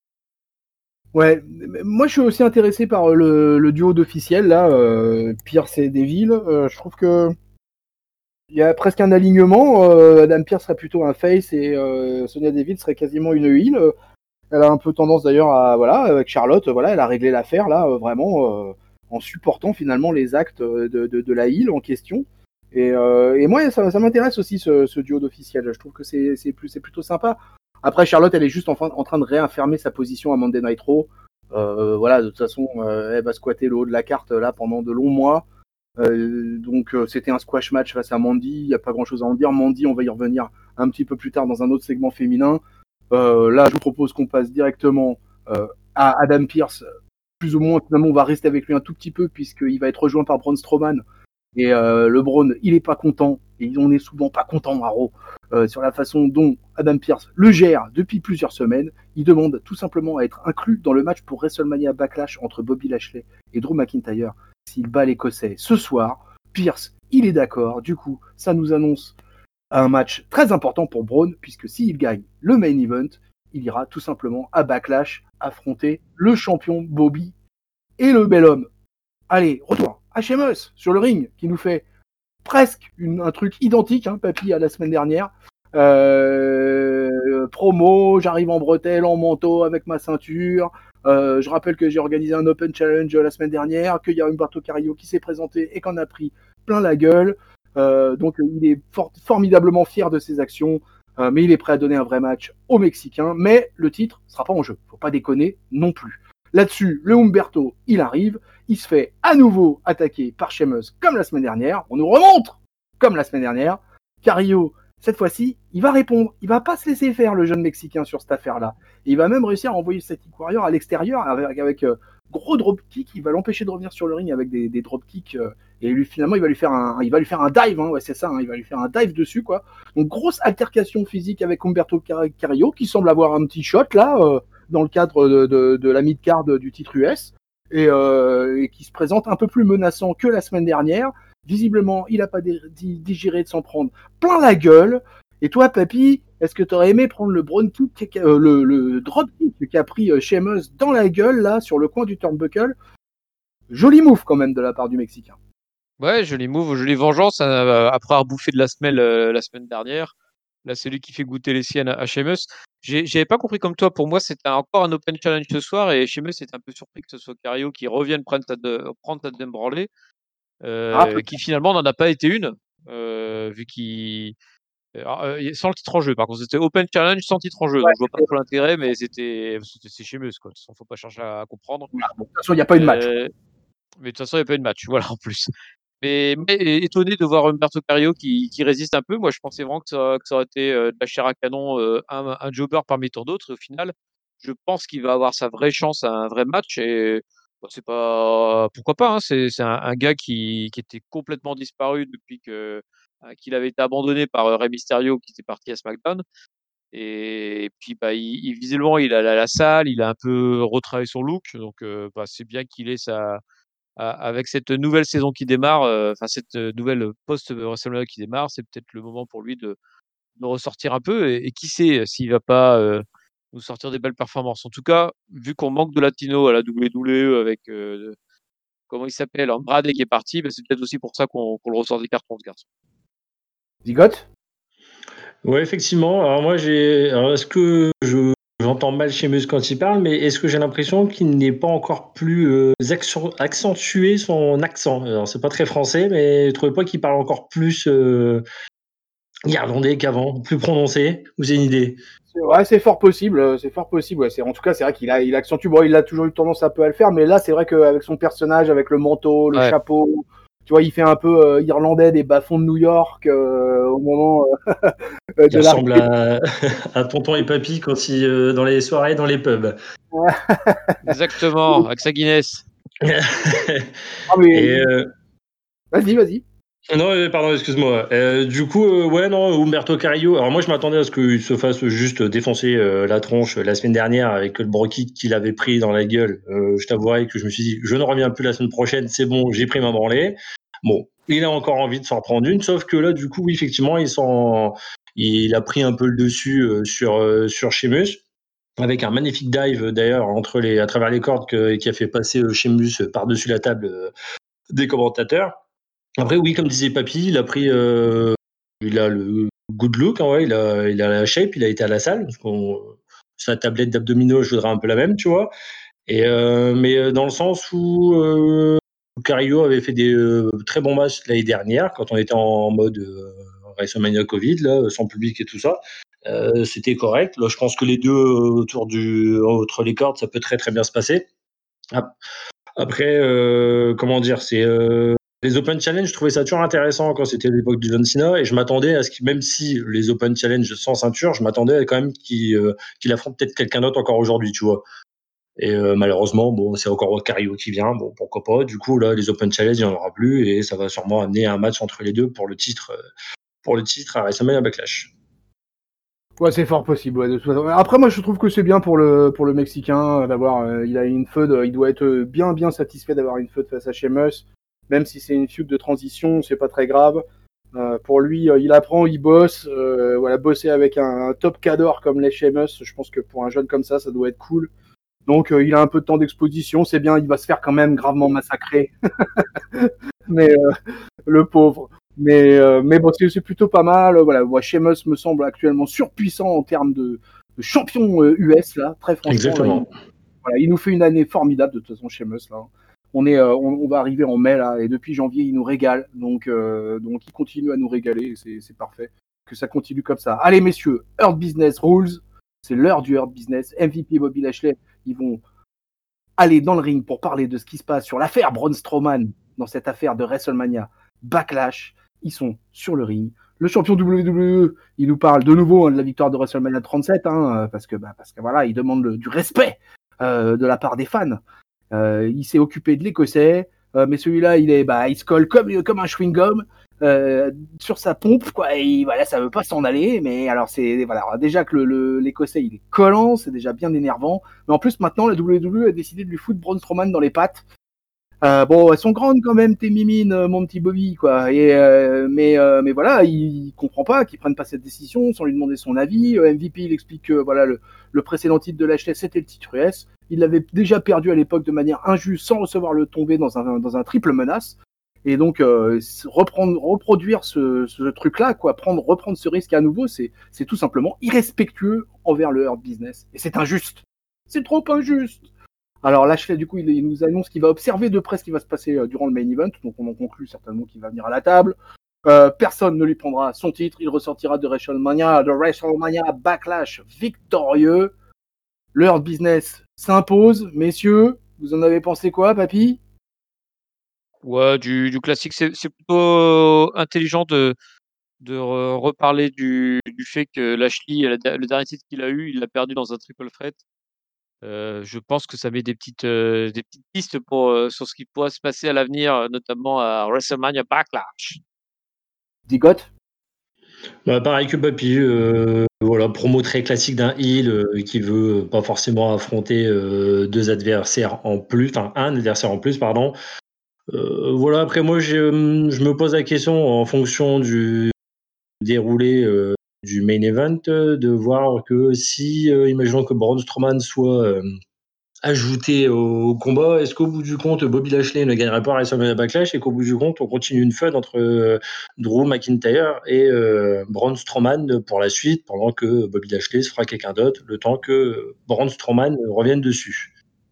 Ouais, moi je suis aussi intéressé par le, le duo d'officiels là, euh, Pierce et Deville. Euh, je trouve que il y a presque un alignement. Euh, Adam Pierce serait plutôt un face et euh, Sonia Deville serait quasiment une heel. Euh, Elle a un peu tendance d'ailleurs à voilà avec Charlotte, voilà, elle a réglé l'affaire là euh, vraiment euh, en supportant finalement les actes de, de, de la heel en question. Et, euh, et moi ça, ça m'intéresse aussi ce, ce duo d'officiels. Je trouve que c'est c'est plus c'est plutôt sympa. Après Charlotte, elle est juste en, fin, en train de réaffirmer sa position à Monday Night Raw. Euh, voilà, de toute façon, euh, elle va squatter le haut de la carte là pendant de longs mois. Euh, donc euh, c'était un squash match face à Mandy, il n'y a pas grand chose à en dire. Mandy, on va y revenir un petit peu plus tard dans un autre segment féminin. Euh, là, je vous propose qu'on passe directement euh, à Adam Pearce. Plus ou moins, finalement, on va rester avec lui un tout petit peu puisqu'il va être rejoint par Braun Strowman. Et euh, le Braun, il est pas content, et on est souvent pas content, Maro, euh, sur la façon dont Adam Pearce le gère depuis plusieurs semaines. Il demande tout simplement à être inclus dans le match pour WrestleMania Backlash entre Bobby Lashley et Drew McIntyre s'il bat l'Écossais ce soir. Pearce, il est d'accord. Du coup, ça nous annonce un match très important pour Braun, puisque s'il gagne le main event, il ira tout simplement à Backlash affronter le champion Bobby et le bel homme. Allez, retour à Sheamus sur le ring, qui nous fait presque une, un truc identique, hein, Papy, à la semaine dernière. Euh, promo, j'arrive en bretelle, en manteau, avec ma ceinture. Euh, je rappelle que j'ai organisé un Open Challenge la semaine dernière, qu'il y a Humberto Carrillo qui s'est présenté et qu'on a pris plein la gueule. Euh, donc il est for- formidablement fier de ses actions, euh, mais il est prêt à donner un vrai match aux Mexicains. Mais le titre sera pas en jeu, faut pas déconner non plus. Là-dessus, le Humberto, il arrive, il se fait à nouveau attaquer par Sheamus comme la semaine dernière. On nous remonte comme la semaine dernière. Carrillo, cette fois-ci, il va répondre. Il va pas se laisser faire, le jeune Mexicain, sur cette affaire-là. Et il va même réussir à envoyer Static Warrior à l'extérieur avec, avec euh, gros dropkick. Il va l'empêcher de revenir sur le ring avec des, des dropkicks. Euh, et lui, finalement, il va lui faire un, il va lui faire un dive. Hein, ouais, c'est ça. Hein, il va lui faire un dive dessus, quoi. Donc, grosse altercation physique avec Humberto Carrillo, qui semble avoir un petit shot, là, euh, dans le cadre de, de, de la mid-card du titre U S. Et, euh, et qui se présente un peu plus menaçant que la semaine dernière. Visiblement, il n'a pas digéré de s'en prendre plein la gueule. Et toi, Papy, est-ce que tu aurais aimé prendre le brown kick, euh, le, le drop kick qu'a pris euh, Sheamus dans la gueule, là, sur le coin du turnbuckle? Joli move, quand même, de la part du Mexicain. Ouais, joli move, jolie vengeance, euh, après avoir bouffé de la semelle euh, la semaine dernière. Là, c'est lui qui fait goûter les siennes à, à Sheamus. J'ai, j'avais pas compris comme toi. Pour moi, c'était encore un Open Challenge ce soir et Sheamus était un peu surpris que ce soit Carrillo qui revienne prendre ta, de, prendre ta dame branlée, euh, qui finalement n'en a pas été une, euh, vu qu'il. Alors, euh, sans le titre en jeu, par contre, c'était Open Challenge sans titre en jeu, Ouais, donc je vois pas trop l'intérêt, mais c'était, c'était c'est Sheamus, quoi. De toute façon, faut pas chercher à comprendre. Bon, de toute façon, il n'y a pas eu de match. Euh, mais de toute façon, il n'y a pas eu de match, voilà, en plus. Mais, mais étonné de voir Humberto Carrillo qui, qui résiste un peu. Moi, je pensais vraiment que ça, que ça aurait été euh, de la chair à canon, euh, un, un jobber parmi tant d'autres. Et au final, je pense qu'il va avoir sa vraie chance à un vrai match. Et bah, c'est pas pourquoi pas. Hein, c'est c'est un, un gars qui, qui était complètement disparu depuis que euh, qu'il avait été abandonné par euh, Rey Mysterio qui était parti à SmackDown. Et, et puis, bah, il, il- visiblement, il a la, la salle, il a un peu retravaillé son look. Donc, euh, bah, c'est bien qu'il ait sa a- avec cette nouvelle saison qui démarre, euh, enfin cette euh, nouvelle post-WrestleMania qui démarre, c'est peut-être le moment pour lui de, de ressortir un peu. Et, et qui sait euh, s'il va pas euh, nous sortir des belles performances. En tout cas, vu qu'on manque de latino à la W W E avec euh, comment il s'appelle, Andrade qui est parti, bah, c'est peut-être aussi pour ça qu'on qu'on le ressort des cartons, ce garçon. Zigote? Ouais, effectivement. Alors moi, j'ai. Alors, est-ce que je j'entends mal Sheamus quand il parle, mais est-ce que j'ai l'impression qu'il n'est pas encore plus euh, accent- accentué son accent? Alors c'est pas très français, mais je trouvais pas qu'il parle encore plus euh, irlandais qu'avant, plus prononcé. Vous avez une idée? Ouais, c'est fort possible, c'est fort possible. Ouais. C'est, en tout cas, c'est vrai qu'il a, il accentue. Bon, il a toujours eu tendance un peu à le faire, mais là, c'est vrai qu'avec son personnage, avec le manteau, le Ouais. chapeau, tu vois, il fait un peu euh, irlandais des bas-fonds de New York euh, au moment euh, Il de la. ressemble à, à Tonton et Papy quand il euh, dans les soirées, dans les pubs. Exactement, avec sa Guinness. Ah, mais... Et euh, Vas-y, vas-y. non, euh, pardon, excuse-moi. Euh, du coup, euh, ouais, non, Humberto Carrillo. Alors moi, je m'attendais à ce qu'il se fasse juste défoncer euh, la tronche euh, la semaine dernière avec le bro kick qu'il avait pris dans la gueule. Euh, je t'avouerai que je me suis dit, je ne reviens plus la semaine prochaine, c'est bon, j'ai pris ma branlée. Bon, il a encore envie de s'en prendre une, sauf que là, du coup, oui, effectivement, il s'en, il a pris un peu le dessus euh, sur euh, sur Sheamus. Avec un magnifique dive d'ailleurs entre les, à travers les cordes que, qui a fait passer euh, Sheamus par-dessus la table euh, des commentateurs. Après, oui, comme disait Papy, il a pris, euh, il a le good look, hein, ouais, il a, il a la shape, il a été à la salle. Parce qu'on, sa tablette d'abdominaux, je voudrais un peu la même, tu vois. Et euh, mais euh, dans le sens où euh, Carrillo avait fait des euh, très bons matchs l'année dernière, quand on était en mode euh, WrestleMania Covid, là, sans public et tout ça. Euh, c'était correct. Là, je pense que les deux euh, autour du, entre les cordes, ça peut très très bien se passer. Après, euh, comment dire, c'est euh, les Open Challenge, je trouvais ça toujours intéressant quand c'était l'époque du John Cena, et je m'attendais à ce que, même si les Open Challenge sans ceinture, je m'attendais quand même qu'il, euh, qu'il affronte peut-être quelqu'un d'autre encore aujourd'hui, tu vois. Et euh, malheureusement, bon, c'est encore Cario qui vient, bon, pourquoi pas. Du coup, là, les Open Challenge, il n'y en aura plus, et ça va sûrement amener un match entre les deux pour le titre, euh, pour le titre à WrestleMania Backlash. Ouais, c'est fort possible. Ouais, de toute façon. Après, moi, je trouve que c'est bien pour le pour le Mexicain euh, d'avoir. Euh, il a une feud. Euh, il doit être euh, bien bien satisfait d'avoir une feud face à Sheamus, même si c'est une feud de transition, c'est pas très grave. Euh, pour lui, euh, il apprend, il bosse. Euh, voilà, bosser avec un, un top cador comme les Sheamus, je pense que pour un jeune comme ça, ça doit être cool. Donc, euh, il a un peu de temps d'exposition, c'est bien. Il va se faire quand même gravement massacrer, mais euh, le pauvre. Mais, euh, mais bon, c'est, c'est plutôt pas mal. Voilà, moi, Sheamus me semble actuellement surpuissant en termes de, de champion euh, U S, là, très franchement. Exactement. Là, il, voilà, il nous fait une année formidable, de toute façon, Sheamus, là. On, est, euh, on, on va arriver en mai, là, et depuis janvier, il nous régale. Donc, euh, donc il continue à nous régaler, et c'est, c'est parfait. Que ça continue comme ça. Allez, messieurs, Hurt Business Rules. C'est l'heure du Hurt Business. M V P Bobby Lashley, ils vont aller dans le ring pour parler de ce qui se passe sur l'affaire Braun Strowman, dans cette affaire de WrestleMania Backlash. Ils sont sur le ring. Le champion W W E, il nous parle de nouveau hein, de la victoire de WrestleMania trente-sept, hein, parce que, bah, parce que voilà, il demande le, du respect euh, de la part des fans. Euh, il s'est occupé de l'Écossais, euh, mais celui-là, il est, bah, il se colle comme, comme un chewing-gum euh, sur sa pompe, quoi. Et voilà, ça veut pas s'en aller, mais alors c'est voilà, alors déjà que le, le, l'Écossais, il est collant, c'est déjà bien énervant. Mais en plus, maintenant, la W W E a décidé de lui foutre Braun Strowman dans les pattes. Euh, bon, elles sont grandes quand même tes mimines, euh, mon petit Bobby, quoi. Et euh, mais euh, mais voilà, il, il comprend pas qu'ils prennent pas cette décision sans lui demander son avis. Euh, M V P, il explique que voilà le, le précédent titre de Lashley, c'était le titre U S. Il l'avait déjà perdu à l'époque de manière injuste, sans recevoir le tombé dans un dans un triple menace. Et donc euh, reprendre, reproduire ce, ce truc-là, quoi, prendre, reprendre ce risque à nouveau, c'est c'est tout simplement irrespectueux envers le Hurt Business. Et c'est injuste. C'est trop injuste. Alors Lashley, du coup, il, il nous annonce qu'il va observer de près ce qui va se passer euh, durant le main event, donc on en conclut certainement qu'il va venir à la table. Euh, personne ne lui prendra son titre, il ressortira de WrestleMania, de WrestleMania Backlash victorieux. Le Hurt Business s'impose, messieurs. Vous en avez pensé quoi, papy? Ouais, du, du classique, c'est, c'est plutôt intelligent de, de re- reparler du, du fait que Lashley, la- le dernier titre qu'il a eu, il l'a perdu dans un triple threat. Euh, je pense que ça met des petites, euh, des petites pistes pour, euh, sur ce qui pourrait se passer à l'avenir, euh, notamment à WrestleMania Backlash. Digote? Bah, pareil que Papy, euh, voilà, promo très classique d'un heel euh, qui veut pas forcément affronter euh, deux adversaires en plus, enfin un adversaire en plus, pardon. Euh, voilà, après moi, j'ai, euh, je me pose la question en fonction du déroulé euh, du main event, euh, de voir que si, euh, imaginons que Braun Strowman soit euh, ajouté au combat, est-ce qu'au bout du compte, Bobby Lashley ne gagnerait pas à WrestleMania Backlash et qu'au bout du compte, on continue une feud entre euh, Drew McIntyre et euh, Braun Strowman pour la suite, pendant que Bobby Lashley se fera quelqu'un d'autre, le temps que Braun Strowman revienne dessus.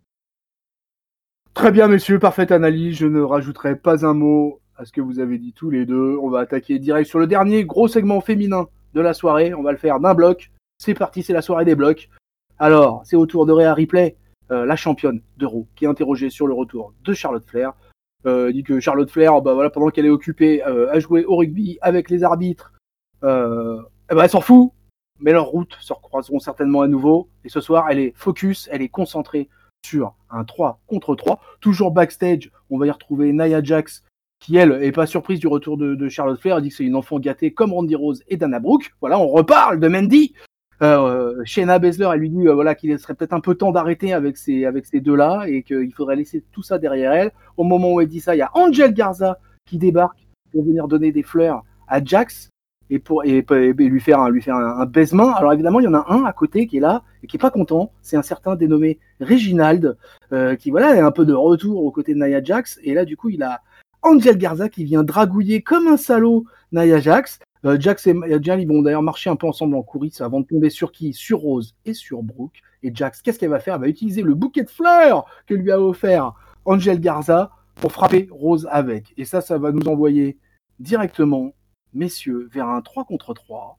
Très bien, messieurs, parfaite analyse. Je ne rajouterai pas un mot à ce que vous avez dit tous les deux. On va attaquer direct sur le dernier gros segment féminin de la soirée. On va le faire d'un bloc. C'est parti, c'est la soirée des blocs. Alors, c'est au tour de Rhea Ripley, euh, la championne d'Euro, qui est interrogée sur le retour de Charlotte Flair. Euh, dit que Charlotte Flair, bah voilà, pendant qu'elle est occupée euh, à jouer au rugby avec les arbitres, euh, eh ben, elle s'en fout. Mais leurs routes se recroiseront certainement à nouveau. Et ce soir, elle est focus, elle est concentrée sur un trois contre trois. Toujours backstage, on va y retrouver Nia Jax, qui elle est pas surprise du retour de, de Charlotte Flair. Elle dit que c'est une enfant gâtée comme Randy Rose et Dana Brooke. Voilà, on reparle de Mandy. Euh, Shayna Baszler, elle lui dit euh, voilà, qu'il serait peut-être un peu temps d'arrêter avec ces, avec ces deux-là et qu'il faudrait laisser tout ça derrière elle. Au moment où elle dit ça, il y a Angel Garza qui débarque pour venir donner des fleurs à Jax et pour et, et, et lui faire un, lui faire un, un baise-main. Alors évidemment, il y en a un à côté qui est là et qui est pas content. C'est un certain dénommé Reginald euh, qui voilà est un peu de retour aux côtés de Nia Jax. Et là, du coup, il a Angel Garza qui vient dragouiller comme un salaud Nia Jax. Euh, Jax et Angel, ils vont d'ailleurs marcher un peu ensemble en coulisses avant de tomber sur qui? Sur Rose et sur Brooke. Et Jax, qu'est-ce qu'elle va faire? Elle va utiliser le bouquet de fleurs que lui a offert Angel Garza pour frapper Rose avec. Et ça, ça va nous envoyer directement, messieurs, vers un trois contre trois.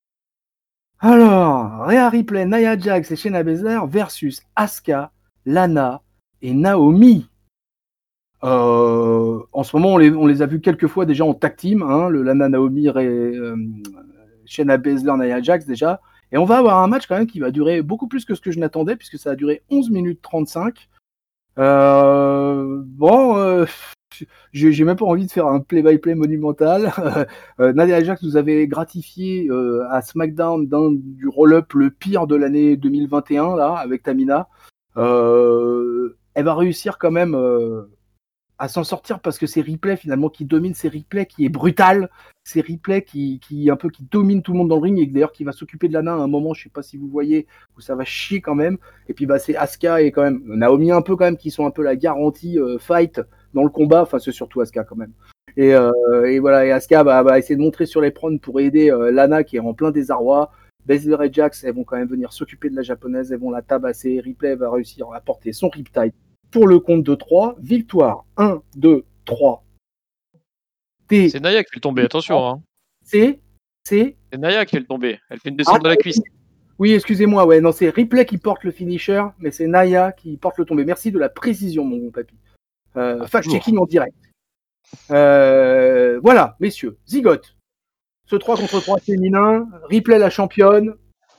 Alors, Rhea Ripley, Nia Jax et Shayna Baszler versus Asuka, Lana et Naomi. Euh, en ce moment, on les, on les a vus quelques fois déjà en tag team, hein, le Lana Naomi et euh, Shayna Baszler, Nia Jax déjà. Et on va avoir un match quand même qui va durer beaucoup plus que ce que je n'attendais, puisque ça a duré onze minutes trente-cinq. Euh, bon, euh, j'ai, j'ai même pas envie de faire un play-by-play monumental. euh, Nia Jax nous avait gratifié euh, à SmackDown d'un du roll-up le pire de l'année deux mille vingt et un, là, avec Tamina. Euh, elle va réussir quand même euh, à s'en sortir parce que c'est Ripley finalement qui domine, c'est Ripley qui est brutal, c'est Ripley qui, qui un peu qui domine tout le monde dans le ring et d'ailleurs qui va s'occuper de Lana à un moment, je sais pas si vous voyez, où ça va chier quand même. Et puis bah c'est Asuka et quand même Naomi un peu quand même qui sont un peu la garantie euh, fight dans le combat, enfin c'est surtout Asuka quand même. Et, euh, et voilà, et Asuka va, va essayer de montrer sur les prônes pour aider euh, Lana qui est en plein désarroi. Baszler et Jax, elles vont quand même venir s'occuper de la japonaise, elles vont la tabasser. Ripley va réussir à porter son Riptide pour le compte de trois. Victoire un, deux, trois. T. C'est Naya qui fait le tomber, attention. Hein. C'est. C'est. C'est Naya qui fait le tomber. Elle fait une descente ah, de la cuisse. Oui, excusez-moi, ouais, non, c'est Ripley qui porte le finisher, mais c'est Naya qui porte le tombé. Merci de la précision, mon bon papy. Euh, ah, fact-checking en direct. Euh, voilà, messieurs, Zigote. Ce trois contre trois féminin, Ripley la championne.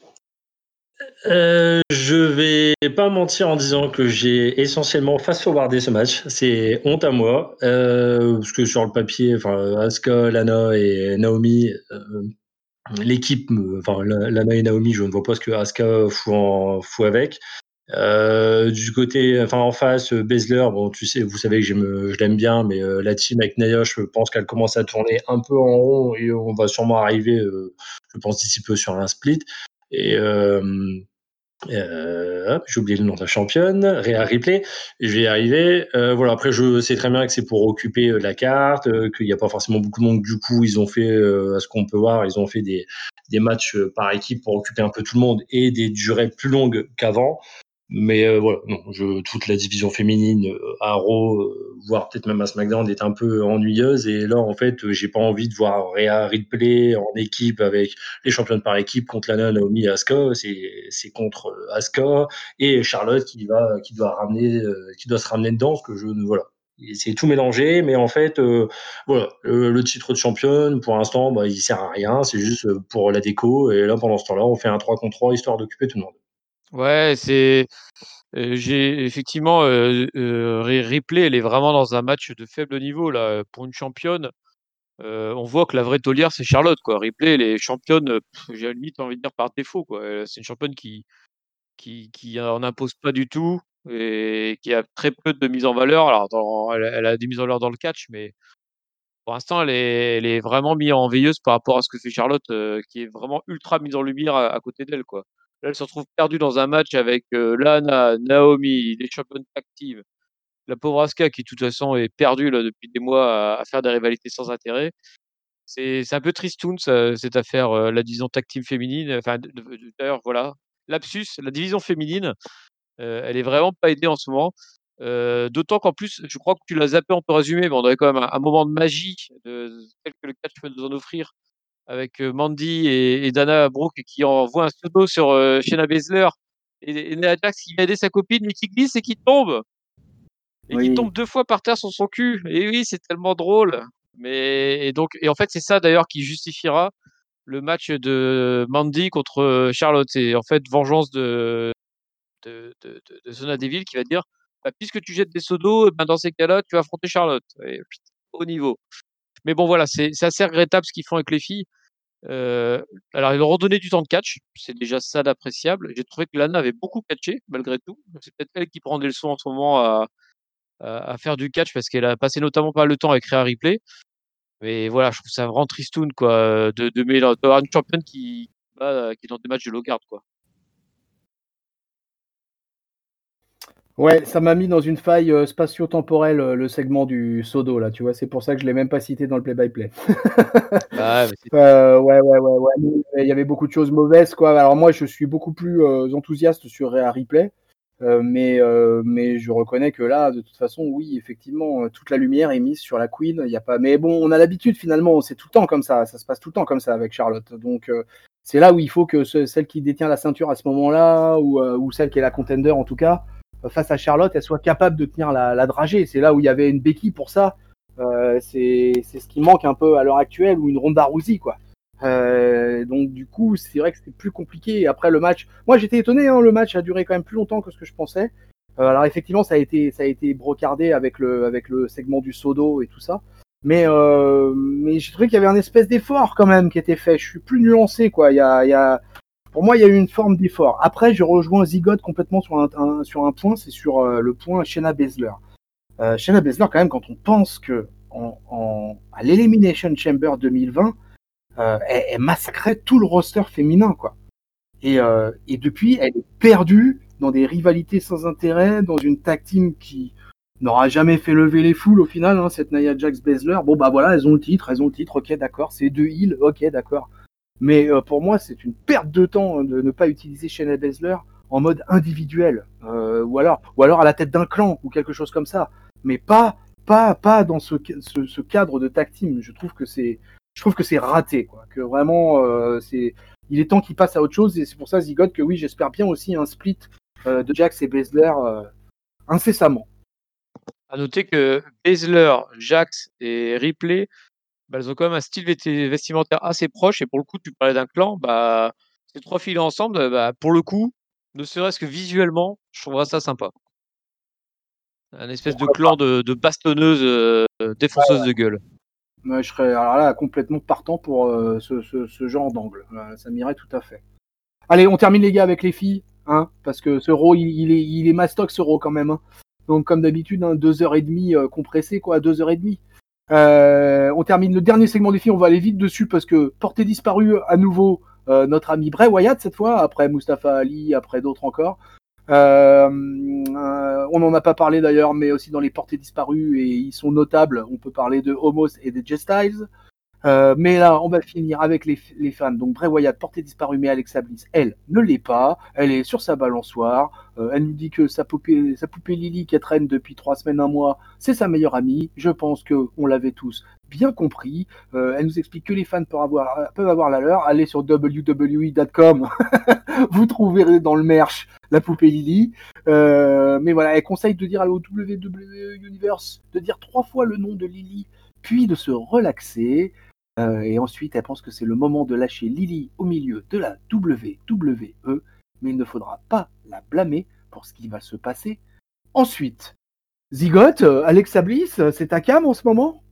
Euh, je vais pas mentir en disant que j'ai essentiellement fast-forwardé ce match. C'est honte à moi. Euh, parce que sur le papier, enfin, Asuka, Lana et Naomi, euh, l'équipe, enfin, Lana et Naomi, je ne vois pas ce que Asuka fout, en, fout avec. Euh, du côté, enfin, en face, Baszler, bon, tu sais, vous savez que j'aime, je l'aime bien, mais euh, la team avec Nia, je pense qu'elle commence à tourner un peu en rond et on va sûrement arriver, euh, je pense d'ici peu, sur un split. Et euh, Euh, hop, j'ai oublié le nom de la championne, Rhea Ripley. Je vais y arriver. Euh, voilà. Après, je sais très bien que c'est pour occuper euh, la carte, euh, qu'il n'y a pas forcément beaucoup de monde. Du coup, ils ont fait, euh, à ce qu'on peut voir, ils ont fait des des matchs euh, par équipe pour occuper un peu tout le monde et des durées plus longues qu'avant. Mais euh, voilà, non, je, toute la division féminine euh, à Raw, euh, voire peut-être même à SmackDown, est un peu ennuyeuse. Et là, en fait, euh, j'ai pas envie de voir Rhea Ripley en équipe avec les championnes par équipe contre Lana, Naomi et Asuka. C'est, c'est contre euh, Asuka et Charlotte qui va, qui doit ramener, euh, qui doit se ramener dedans. Parce que je, voilà, et c'est tout mélangé. Mais en fait, euh, voilà, le, le titre de championne, pour l'instant, bah, il sert à rien. C'est juste pour la déco. Et là, pendant ce temps-là, on fait un trois contre trois histoire d'occuper tout le monde. Ouais, c'est. Euh, j'ai effectivement euh, euh, Ripley, elle est vraiment dans un match de faible niveau là pour une championne. Euh, on voit que la vraie taulière c'est Charlotte quoi. Ripley, elle est championne, euh, pff, j'ai limite envie de dire par défaut quoi. Euh, C'est une championne qui qui qui en impose pas du tout et qui a très peu de mise en valeur. Alors dans, elle, a elle a des mises en valeur dans le catch, mais pour l'instant elle est elle est vraiment mise en veilleuse par rapport à ce que fait Charlotte, euh, qui est vraiment ultra mise en lumière à, à côté d'elle quoi. Là, elle se retrouve perdue dans un match avec euh, Lana, Naomi, des championnes actives. La pauvre Asuka qui, de toute façon, est perdue là, depuis des mois à, à faire des rivalités sans intérêt. C'est c'est un peu tristoun, ça, cette affaire, euh, la division tag team féminine. Enfin, de- de- de- d'ailleurs, voilà. Lapsus, la division féminine, euh, elle est vraiment pas aidée en ce moment. Euh, d'autant qu'en plus, je crois que tu l'as zappé en peu résumé, mais on avait quand même un, un moment de magie de, de- tel que le catch peut nous en offrir avec euh, Mandy et, et Dana Brooke qui envoie un pseudo sur euh, Shayna Baszler et, et Nia Jax qui va aider sa copine mais qui glisse et qui tombe et qui Oui. tombe deux fois par terre sur son cul. Et oui, c'est tellement drôle. Mais et donc et en fait c'est ça d'ailleurs qui justifiera le match de Mandy contre euh, Charlotte. C'est en fait vengeance de de, de, de, de Sonya Deville qui va dire bah, puisque tu jettes des seaux d'eau, ben dans ces cas-là tu vas affronter Charlotte. Et, putain, au niveau. Mais bon voilà, c'est c'est assez regrettable ce qu'ils font avec les filles. Euh, alors, ils leur ont donné du temps de catch, c'est déjà ça d'appréciable. J'ai trouvé que Lana avait beaucoup catché, malgré tout. C'est peut-être elle qui prend des leçons en ce moment à, à, à faire du catch parce qu'elle a passé notamment pas le temps avec Rhea Ripley. Mais voilà, je trouve ça vraiment tristoun, quoi, de, de mélanger- d'avoir une championne qui, bah, qui est dans des matchs de low-guard, quoi. Ouais, ça m'a mis dans une faille euh, spatio-temporelle, euh, le segment du Sodo, là, tu vois, c'est pour ça que je l'ai même pas cité dans le play-by-play. Ah, mais c'est- Euh, ouais, ouais, ouais, ouais. mais Il y avait beaucoup de choses mauvaises, quoi. Alors moi, je suis beaucoup plus euh, enthousiaste sur Rhea Ripley, euh, mais, euh, mais je reconnais que là, de toute façon, oui, effectivement, euh, toute la lumière est mise sur la Queen. Il y a pas. Mais bon, on a l'habitude finalement, c'est tout le temps comme ça. Ça se passe tout le temps comme ça avec Charlotte. Donc euh, c'est là où il faut que ce- celle qui détient la ceinture à ce moment-là, ou, euh, ou celle qui est la contender en tout cas, face à Charlotte, elle soit capable de tenir la, la dragée. C'est là où il y avait une béquille pour ça. Euh, c'est, c'est ce qui manque un peu à l'heure actuelle, ou une Ronda Rousey, quoi. Euh, donc du coup, c'est vrai que c'était plus compliqué. Et après le match, moi j'étais étonné, hein, le match a duré quand même plus longtemps que ce que je pensais. Euh, alors effectivement, ça a été, ça a été brocardé avec le, avec le segment du Sodo et tout ça. Mais, euh, mais j'ai trouvé qu'il y avait un espèce d'effort quand même qui était fait. Je suis plus nuancé, quoi. Il y a, il y a, pour moi, il y a eu une forme d'effort. Après, je rejoins Zigot complètement sur un, un sur un point, c'est sur euh, le point Shayna Baszler. Euh, Shayna Baszler, quand même, quand on pense que en, en, à l'Elimination Chamber deux mille vingt, euh, elle, elle massacrait tout le roster féminin, quoi. Et, euh, et depuis, elle est perdue dans des rivalités sans intérêt, dans une tag team qui n'aura jamais fait lever les foules au final, hein, cette Nia Jax Baszler. Bon, bah voilà, elles ont le titre, elles ont le titre, ok, d'accord, c'est deux heels, ok, d'accord. Mais euh, pour moi, c'est une perte de temps, hein, de ne pas utiliser Shayna Baszler en mode individuel, euh, ou alors, ou alors à la tête d'un clan ou quelque chose comme ça. Mais pas, pas, pas dans ce, ce, ce cadre de tag team. Je trouve que c'est, je trouve que c'est raté, quoi. Que vraiment, euh, c'est, il est temps qu'il passe à autre chose. Et c'est pour ça, Zigot, que oui, j'espère bien aussi un split euh, de Jax et Baszler euh, incessamment. À noter que Baszler, Jax et Ripley, bah, elles ont quand même un style vesti- vestimentaire assez proche. Et pour le coup, tu parlais d'un clan, bah, ces trois filles ensemble, bah, pour le coup, ne serait-ce que visuellement, je trouverais ça sympa. Un espèce de Pourquoi pas. clan de, de bastonneuses euh, défonceuses de gueule. Moi, je serais alors là complètement partant pour euh, ce, ce, ce genre d'angle. Euh, ça m'irait tout à fait. Allez, on termine les gars avec les filles, hein, parce que ce Raw, il, il est, il est mastoc ce Raw quand même. Hein. Donc comme d'habitude, hein, deux heures et demie euh, compressé, quoi, deux heures et demie. Euh, on termine le dernier segment des filles, on va aller vite dessus parce que porté disparu à nouveau euh, notre ami Bray Wyatt cette fois, après Mustafa Ali, après d'autres encore. Euh, euh, on n'en a pas parlé d'ailleurs, mais aussi dans les portées disparues, et ils sont notables. On peut parler de Homos et de J Styles. Euh, mais là, on va finir avec les, les fans. Donc Bray Wyatt, portée disparue, mais Alexa Bliss, elle, ne l'est pas. Elle est sur sa balançoire. Euh, elle nous dit que sa poupée, sa poupée Lily, qui traîne depuis trois semaines, un mois, c'est sa meilleure amie. Je pense que on l'avait tous bien compris. Euh, elle nous explique que les fans peuvent avoir, peuvent avoir la leur. Allez sur w w e point com, vous trouverez dans le merch la poupée Lily. Euh, mais voilà, elle conseille de dire au W W E Universe de dire trois fois le nom de Lily, puis de se relaxer. Euh, et ensuite, elle pense que c'est le moment de lâcher Lily au milieu de la W W E, mais il ne faudra pas la blâmer pour ce qui va se passer ensuite. Zigote, euh, Alexa Bliss, euh, c'est ta cam en ce moment?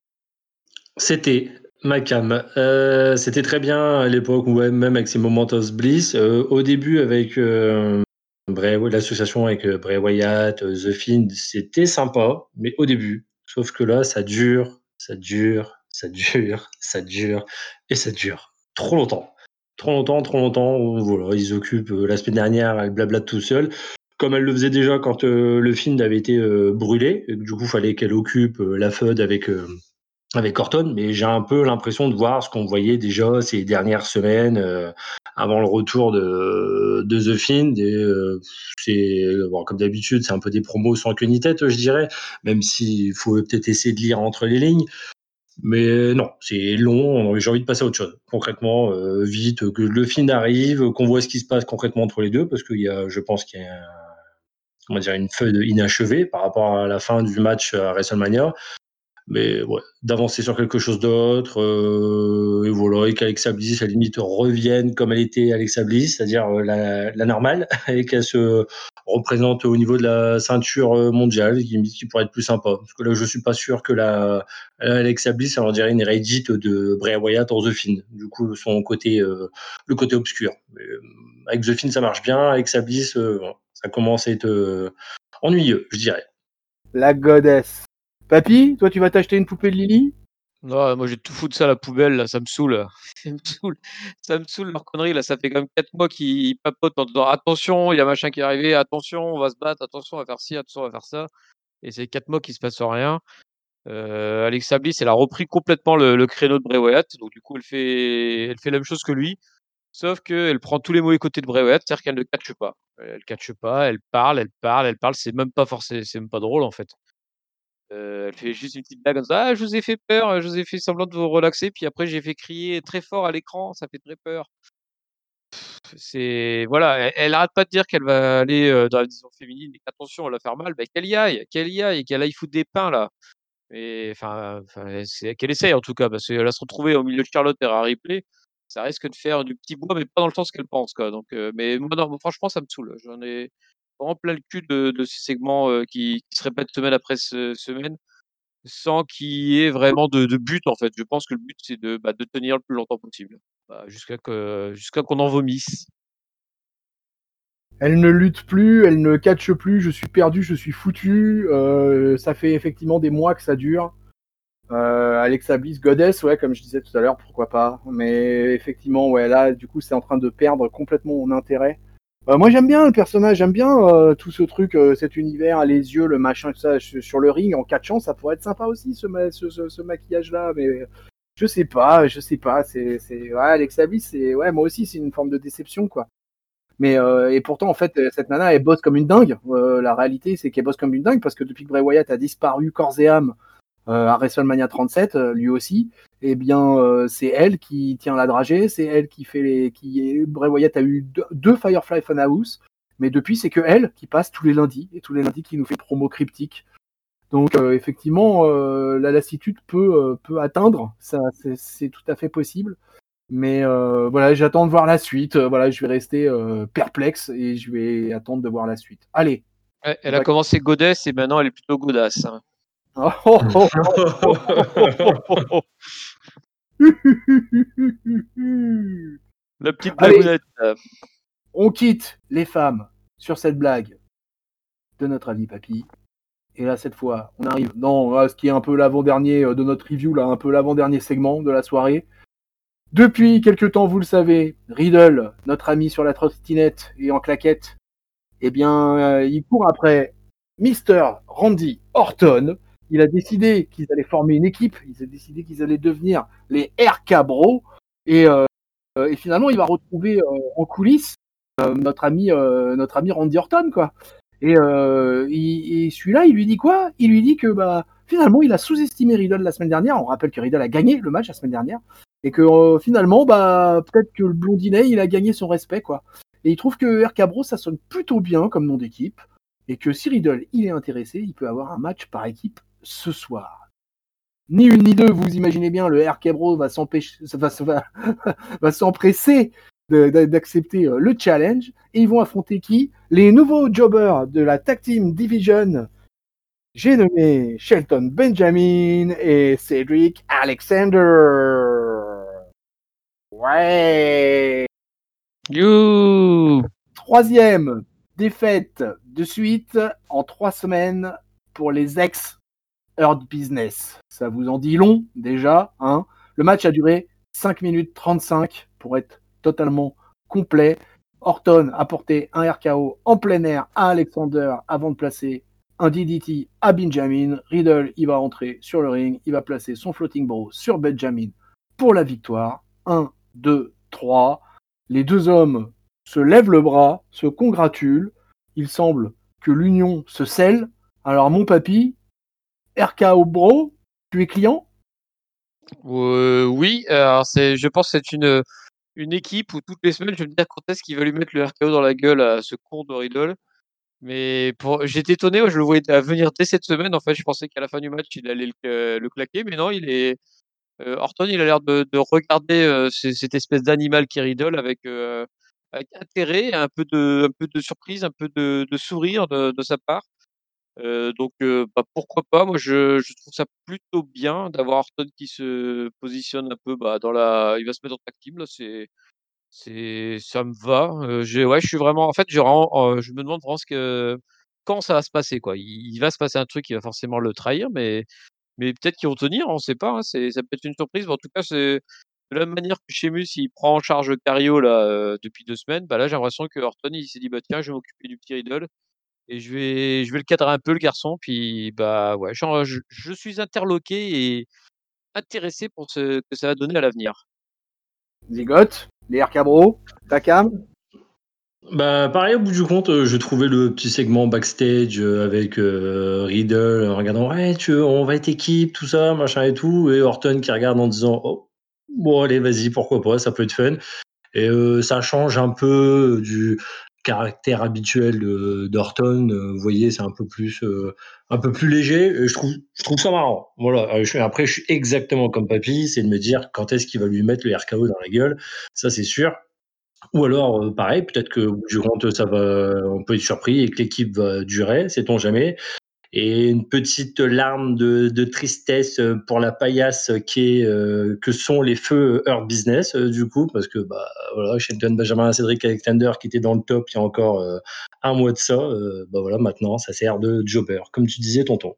C'était ma cam. Euh, c'était très bien à l'époque, ouais, même avec ses Momentos Bliss. Euh, au début, avec euh, Bray- l'association avec euh, Bray Wyatt, euh, The Fiend, c'était sympa, mais au début. Sauf que là, ça dure, ça dure, ça dure, ça dure, et ça dure. Trop longtemps. Trop longtemps, trop longtemps. Voilà, ils occupent euh, la semaine dernière, elle blablate tout seul. Comme elle le faisait déjà quand euh, le film avait été euh, brûlé, et que du coup, il fallait qu'elle occupe euh, la F U D avec. Euh, avec Orton, mais j'ai un peu l'impression de voir ce qu'on voyait déjà ces dernières semaines euh, avant le retour de, de The Fiend. Et, euh, c'est bon, comme d'habitude, c'est un peu des promos sans queue ni tête, je dirais, même s'il faut peut-être essayer de lire entre les lignes. Mais non, c'est long, j'ai envie de passer à autre chose. Concrètement, euh, vite, que le Fiend arrive, qu'on voit ce qui se passe concrètement entre les deux, parce qu'il y a, je pense qu'il y a comment dire, une feuille inachevée par rapport à la fin du match à WrestleMania. Mais ouais, d'avancer sur quelque chose d'autre, euh, et voilà, et qu'Alexa Bliss, à la limite, revienne comme elle était Alexa Bliss, c'est-à-dire euh, la, la normale, et qu'elle se représente au niveau de la ceinture euh, mondiale, qui, qui pourrait être plus sympa. Parce que là, je suis pas sûr que la, la Alexa Bliss, elle en dirait une Reddit de Bray Wyatt en The Fiend. Du coup, son côté, euh, le côté obscur. Mais, euh, avec The Fiend, ça marche bien, Alexa Bliss, euh, bon, ça commence à être euh, ennuyeux, je dirais. La goddess. Papy, toi tu vas t'acheter une poupée de Lily? Non, moi j'ai tout foutu ça à la poubelle, là, ça me saoule. Ça me saoule, ça me saoule leur connerie, là, ça fait quand même quatre mois qu'ils papotent en disant attention, il y a machin qui est arrivé, attention, on va se battre, attention, on va faire ci, attention, on va faire ça. Et c'est quatre mois qu'il se passe rien. Euh, Alexa Bliss, elle a repris complètement le, le créneau de Bray Wyatt, donc du coup elle fait, elle fait la même chose que lui, sauf qu'elle prend tous les mauvais côtés de Bray Wyatt, c'est-à-dire qu'elle ne catche pas. Elle catche pas, elle parle, elle parle, elle parle, c'est même pas forcé, c'est même pas drôle en fait. Euh, elle fait juste une petite blague comme ça. Ah, je vous ai fait peur, je vous ai fait semblant de vous relaxer, puis après j'ai fait crier très fort à l'écran, ça fait très peur. c'est voilà, elle, elle arrête pas de dire qu'elle va aller euh, dans la division féminine et qu'attention, elle va faire mal. Ben, qu'elle y aille, qu'elle y aille, et qu'elle aille foutre des pains là. Et enfin, enfin, c'est qu'elle essaye en tout cas, parce qu'elle va se retrouver au milieu de Charlotte et Rhea Ripley. Ça risque de faire du petit bois, mais pas dans le sens qu'elle pense, quoi. Donc, euh, mais moi, non, franchement, ça me saoule. J'en ai vraiment plein le cul de, de ces segments euh, qui, qui se répètent semaine après se- semaine, sans qu'il y ait vraiment de, de but, en fait. Je pense que le but, c'est de, bah, de tenir le plus longtemps possible, bah, jusqu'à que, jusqu'à qu'on en vomisse. Elle ne lutte plus, elle ne catche plus, je suis perdu, je suis foutu. Euh, ça fait effectivement des mois que ça dure. Euh, Alexa Bliss, Goddess, ouais, comme je disais tout à l'heure, pourquoi pas. Mais effectivement, ouais, là, du coup, c'est en train de perdre complètement mon intérêt. Euh, moi, j'aime bien le personnage, j'aime bien euh, tout ce truc, euh, cet univers, les yeux, le machin, tout ça, sur le ring, en catchant, ça pourrait être sympa aussi, ce, ma ce, ce, ce maquillage-là, mais je sais pas, je sais pas, c'est, c'est, ouais, Alexa Bliss, c'est, ouais, moi aussi, c'est une forme de déception, quoi. Mais euh, et pourtant, en fait, cette nana, elle bosse comme une dingue. Euh, la réalité, c'est qu'elle bosse comme une dingue parce que depuis que Bray Wyatt a disparu corps et âme euh, à WrestleMania trente-sept, euh, lui aussi, eh bien, euh, c'est elle qui tient la dragée, c'est elle qui fait les, qui Bray Wyatt a eu deux, deux Firefly Funhouse, mais depuis, c'est que elle qui passe tous les lundis et tous les lundis qui nous fait promo cryptique. Donc, euh, effectivement, euh, la lassitude peut euh, peut atteindre, ça, c'est, c'est tout à fait possible. Mais euh, voilà, j'attends de voir la suite. Euh, voilà, je vais rester euh, perplexe et je vais attendre de voir la suite. Allez. Ouais, elle a va... commencé Goddess et maintenant elle est plutôt Godasse. Hein. Oh, oh, oh, oh, oh, oh, oh. La petite blagounette. On quitte les femmes sur cette blague de notre ami Papy. Et là, cette fois, on arrive dans ce qui est un peu l'avant-dernier de notre review, là, un peu l'avant-dernier segment de la soirée. Depuis quelque temps, vous le savez, Riddle, notre ami sur la trottinette et en claquette, eh bien, euh, il court après mister Randy Orton. Il a décidé qu'ils allaient former une équipe. Il a décidé qu'ils allaient devenir les R K Bros. Et, euh, et finalement, il va retrouver euh, en coulisses euh, notre ami, euh, notre ami Randy Orton, quoi. Et, euh, il, et celui-là, il lui dit quoi ? Il lui dit que bah finalement, il a sous-estimé Riddle la semaine dernière. On rappelle que Riddle a gagné le match la semaine dernière. Et que euh, finalement, bah peut-être que le blondinet, il a gagné son respect, quoi. Et il trouve que R K Bro, ça sonne plutôt bien comme nom d'équipe. Et que si Riddle, il est intéressé, il peut avoir un match par équipe ce soir. Ni une ni deux, vous imaginez bien, le R K Bro va, va, va, va s'empresser de, de, d'accepter le challenge. Et ils vont affronter qui ? Les nouveaux jobbers de la Tag Team Division. J'ai nommé Shelton Benjamin et Cedric Alexander. Ouais. You. Troisième défaite de suite en trois semaines pour les ex-Hurt Business. Ça vous en dit long déjà, hein ? Le match a duré cinq minutes trente-cinq pour être totalement complet. Orton a porté un R K O en plein air à Alexander avant de placer un D D T à Benjamin. Riddle, il va rentrer sur le ring, il va placer son floating bro sur Benjamin pour la victoire. un, deux, trois. Les deux hommes se lèvent le bras, se congratulent. Il semble que l'union se scelle. Alors mon papy, R K O bro, tu es client ? euh, Oui, alors c'est, je pense que c'est une, une équipe où toutes les semaines, je vais me dire quand est-ce qu'il va lui mettre le R K O dans la gueule à ce con de Riddle. Mais pour... j'étais étonné, moi, je le voyais venir dès cette semaine. En fait, je pensais qu'à la fin du match, il allait le, le claquer, mais non, il est... Euh, Orton, il a l'air de, de regarder euh, cette espèce d'animal qui Riddle avec, euh, avec intérêt, un peu de, un peu de surprise, un peu de, de sourire de, de sa part. Euh, donc, euh, bah, pourquoi pas. Moi, je, je trouve ça plutôt bien d'avoir Orton qui se positionne un peu bah, dans la. Il va se mettre en tag team, là. C'est, c'est, ça me va. Euh, j'ai, ouais, je suis vraiment. En fait, je, euh, je me demande vraiment ce que, quand ça va se passer, quoi. Il, il va se passer un truc qui va forcément le trahir, mais, mais peut-être qu'ils vont tenir, on ne sait pas. Hein, c'est, ça peut être une surprise. Mais en tout cas, c'est de la même manière que Sheamus, il prend en charge Cario là, euh, depuis deux semaines. Bah, là, j'ai l'impression que Orton, il s'est dit bah, tiens, je vais m'occuper du petit Riddle. Et je vais, je vais le cadrer un peu, le garçon. Puis, bah, ouais, genre, je, je suis interloqué et intéressé pour ce que ça va donner à l'avenir. Zigote, les R K Bro, Takam. Bah, pareil, au bout du compte, euh, j'ai trouvé le petit segment backstage euh, avec euh, Riddle en regardant, ouais, tu, on va être équipe, tout ça, machin et tout, et Orton qui regarde en disant, oh, bon, allez, vas-y, pourquoi pas, ça peut être fun. Et euh, ça change un peu du caractère habituel de d'Orton. Euh, vous voyez, c'est un peu plus, euh, un peu plus léger. Et je trouve, je trouve ça marrant. Voilà. Euh, je- Après, je suis exactement comme Papy, c'est de me dire quand est-ce qu'il va lui mettre le R K O dans la gueule. Ça, c'est sûr. Ou alors, euh, pareil, peut-être que au bout du compte, ça va, on peut être surpris et que l'équipe va durer, sait-on jamais. Et une petite larme de, de tristesse pour la paillasse qui est, euh, que sont les feux Hurt Business, euh, du coup, parce que bah, voilà, Shelton Benjamin, Cedric Alexander qui était dans le top il y a encore euh, un mois de ça, euh, bah voilà, maintenant ça sert de jobber, comme tu disais, tonton.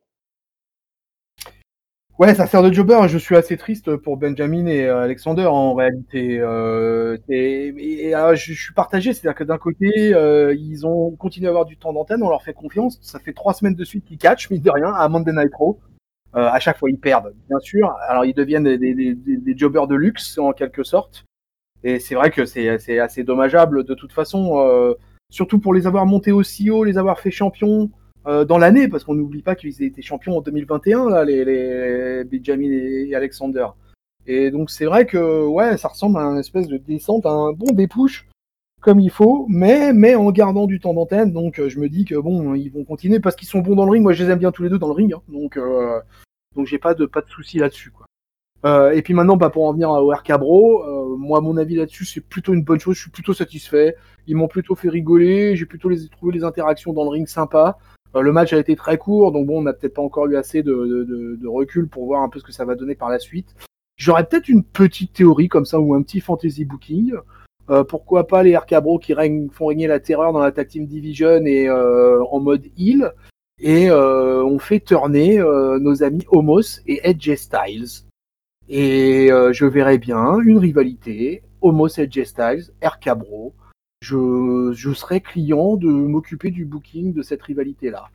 Ouais, ça sert de jobber. Je suis assez triste pour Benjamin et euh, Alexander en réalité. Euh, et, et, euh, je, je suis partagé, c'est-à-dire que d'un côté, euh, ils ont continué à avoir du temps d'antenne, on leur fait confiance. Ça fait trois semaines de suite qu'ils catchent, mine de rien, à Monday Night Raw. Euh, à chaque fois, ils perdent, bien sûr. Alors, ils deviennent des, des, des, des jobbers de luxe, en quelque sorte. Et c'est vrai que c'est, c'est assez dommageable de toute façon, euh, surtout pour les avoir montés aussi haut, les avoir fait champions euh, dans l'année, parce qu'on n'oublie pas qu'ils étaient champions en deux mille vingt et un, là, les, les Benjamin et Alexander. Et donc c'est vrai que ouais, ça ressemble à une espèce de descente, à un bon dépush comme il faut, mais mais en gardant du temps d'antenne. Donc je me dis que bon, ils vont continuer parce qu'ils sont bons dans le ring. Moi, je les aime bien tous les deux dans le ring, hein, donc euh, donc j'ai pas de pas de souci là-dessus, quoi. Euh, et puis maintenant, bah, pour en venir au R K Bro, euh, moi, mon avis là-dessus, c'est plutôt une bonne chose. Je suis plutôt satisfait. Ils m'ont plutôt fait rigoler. J'ai plutôt les, trouvé les interactions dans le ring sympas. Euh, le match a été très court, donc bon, on n'a peut-être pas encore eu assez de, de, de, de recul pour voir un peu ce que ça va donner par la suite. J'aurais peut-être une petite théorie comme ça ou un petit fantasy booking. Euh, pourquoi pas les R K Bro qui règnent, font régner la terreur dans la Tag Team Division et euh, en mode heel. Et euh, on fait tourner euh, nos amis Homos et Edge Styles. Et euh, je verrais bien une rivalité, Homos et J Styles, R K Bro. Je, je serais client de m'occuper du booking de cette rivalité-là.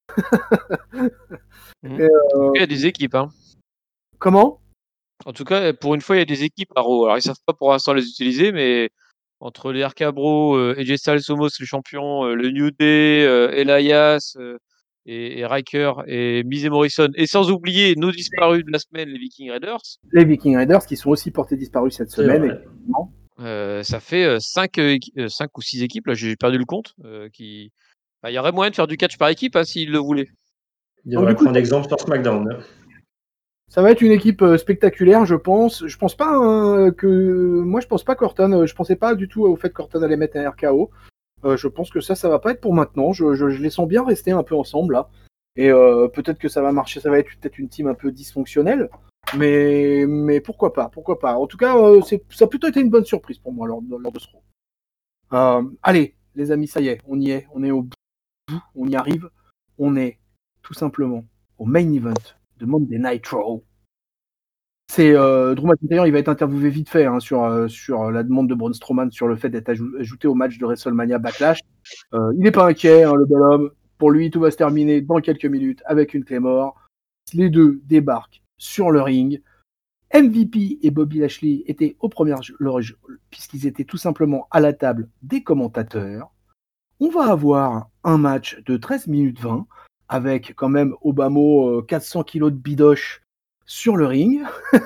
Mmh. Et, En tout euh, cas, il y a des équipes. Hein. comment En tout cas, pour une fois, il y a des équipes à Raw. Alors, ils savent pas pour l'instant les utiliser, mais entre les R K Bro, euh, A J Styles, Homos, les champions, euh, le New Day, euh, Elias euh, et, et Riker et Miz et Morrison, et sans oublier nos disparus de la semaine, les Viking Raiders, Les Viking Raiders qui sont aussi portés disparus cette C'est semaine, vrai. effectivement. euh, ça fait cinq ou six équipes, là j'ai perdu le compte, euh, qui... Bah, il y aurait moyen de faire du catch par équipe hein, s'ils le voulaient. Il Donc du devrait coup, prendre exemple sur SmackDown. ça va être une équipe euh, spectaculaire, je pense. Je pense pas hein, que moi, je pense pas qu'Orton. euh, Je pensais pas du tout au fait qu'Orton allait mettre un R K O. Euh, je pense que ça, ça va pas être pour maintenant. Je, je, je les sens bien rester un peu ensemble là. Et euh, peut-être que ça va marcher, ça va être peut-être une team un peu dysfonctionnelle. Mais, mais pourquoi pas, pourquoi pas. En tout cas, euh, c'est, ça a plutôt été une bonne surprise pour moi lors, lors de ce Raw. Euh, allez, les amis, ça y est, on y est, on est au bout, on y arrive. On est tout simplement au main event de Monday Night Raw. C'est euh, Drew McIntyre, il va être interviewé vite fait hein, sur, euh, sur la demande de Braun Strowman sur le fait d'être ajou- ajouté au match de WrestleMania Backlash. Euh, il n'est pas inquiet, hein, le bel homme. Pour lui, tout va se terminer dans quelques minutes avec une Claymore. Les deux débarquent sur le ring. M V P et Bobby Lashley étaient aux premières loges puisqu'ils étaient tout simplement à la table des commentateurs. On va avoir un match de treize minutes vingt avec quand même Obama euh, quatre cents kilos de bidoche sur le ring.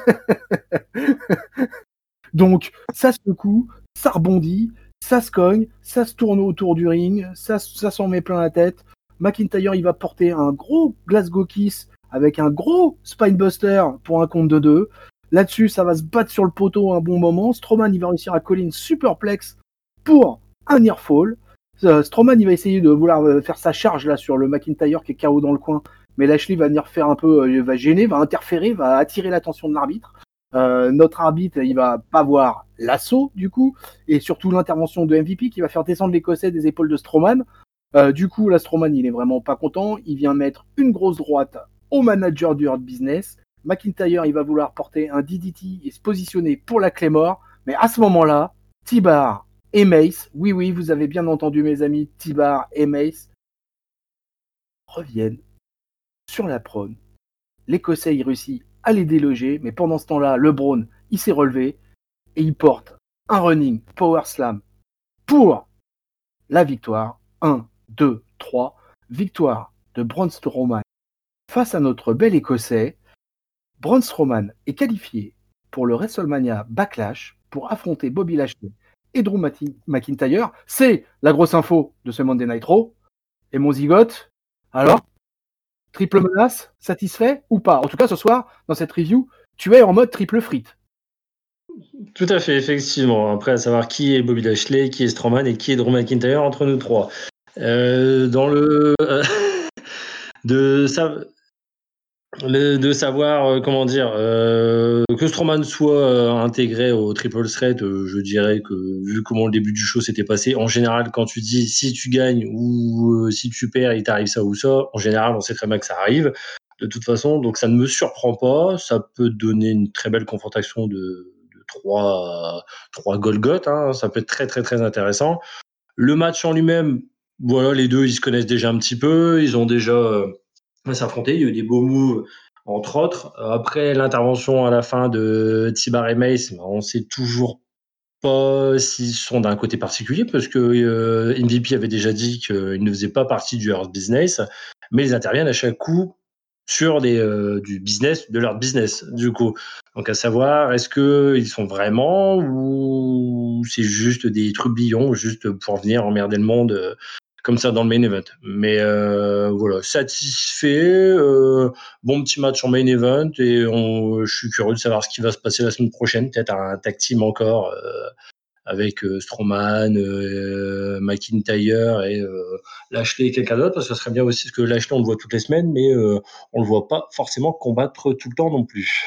Donc, ça se secoue, ça rebondit, ça se cogne, ça se tourne autour du ring, ça, ça s'en met plein la tête. McIntyre, il va porter un gros Glasgow Kiss avec un gros Spinebuster pour un compte de deux. Là-dessus, ça va se battre sur le poteau un bon moment. Strowman, il va réussir à coller une superplex pour un nearfall. Euh, Strowman, il va essayer de vouloir faire sa charge là sur le McIntyre qui est K O dans le coin. Mais Lashley va venir faire un peu, euh, va gêner, va interférer, va attirer l'attention de l'arbitre. Euh, notre arbitre, il va pas voir l'assaut du coup, et surtout l'intervention de M V P qui va faire descendre l'Écossais des épaules de Strowman. Euh, du coup, là, Strowman, il est vraiment pas content. Il vient mettre une grosse droite au manager du Hurt Business. McIntyre, il va vouloir porter un D D T et se positionner pour la Claymore. Mais à ce moment-là, T-Bar et Mace, oui, oui, vous avez bien entendu, mes amis, T-Bar et Mace reviennent sur la prône. L'Écossais, il réussit à les déloger, mais pendant ce temps-là, le Braun, il s'est relevé et il porte un running power slam pour la victoire. un, deux, trois. Victoire de Braun Strowman face à notre bel Écossais. Braun Strowman est qualifié pour le WrestleMania Backlash pour affronter Bobby Lashley et Drew McIntyre. C'est la grosse info de ce Monday Night Raw. Et mon zigote, alors, triple menace, satisfait ou pas? En tout cas, ce soir, dans cette review, tu es en mode triple frite. Tout à fait, effectivement. Après, à savoir qui est Bobby Lashley, qui est Strowman et qui est Drew McIntyre entre nous trois. Euh, dans le... de ça... Le, de savoir, euh, comment dire, euh, que Strowman soit euh, intégré au Triple Threat, euh, je dirais que, vu comment le début du show s'était passé, en général, quand tu dis si tu gagnes ou euh, si tu perds, il t'arrive ça ou ça, en général, on sait très bien que ça arrive, de toute façon, donc ça ne me surprend pas, ça peut donner une très belle confrontation de, de trois, trois Golgoth, hein, ça peut être très très très intéressant. Le match en lui-même, voilà, les deux, ils se connaissent déjà un petit peu, ils ont déjà... Euh, s'affronter. Il y a eu des beaux moves, entre autres. Après l'intervention à la fin de T-Bar et Mace, on ne sait toujours pas s'ils sont d'un côté particulier, parce que euh, M V P avait déjà dit qu'ils ne faisaient pas partie du Hurt Business, mais ils interviennent à chaque coup sur des, euh, du business, de leur business, du coup. Donc à savoir, est-ce qu'ils sont vraiment, ou c'est juste des trublions, juste pour venir emmerder le monde euh, comme ça dans le main event. Mais euh, voilà, satisfait, euh, bon petit match en main event, et on, je suis curieux de savoir ce qui va se passer la semaine prochaine, peut-être un tag team encore euh, avec euh, Strowman, euh, McIntyre et euh, Lashley et quelqu'un d'autre, parce que ça serait bien aussi, parce que Lashley on le voit toutes les semaines, mais euh, on le voit pas forcément combattre tout le temps non plus.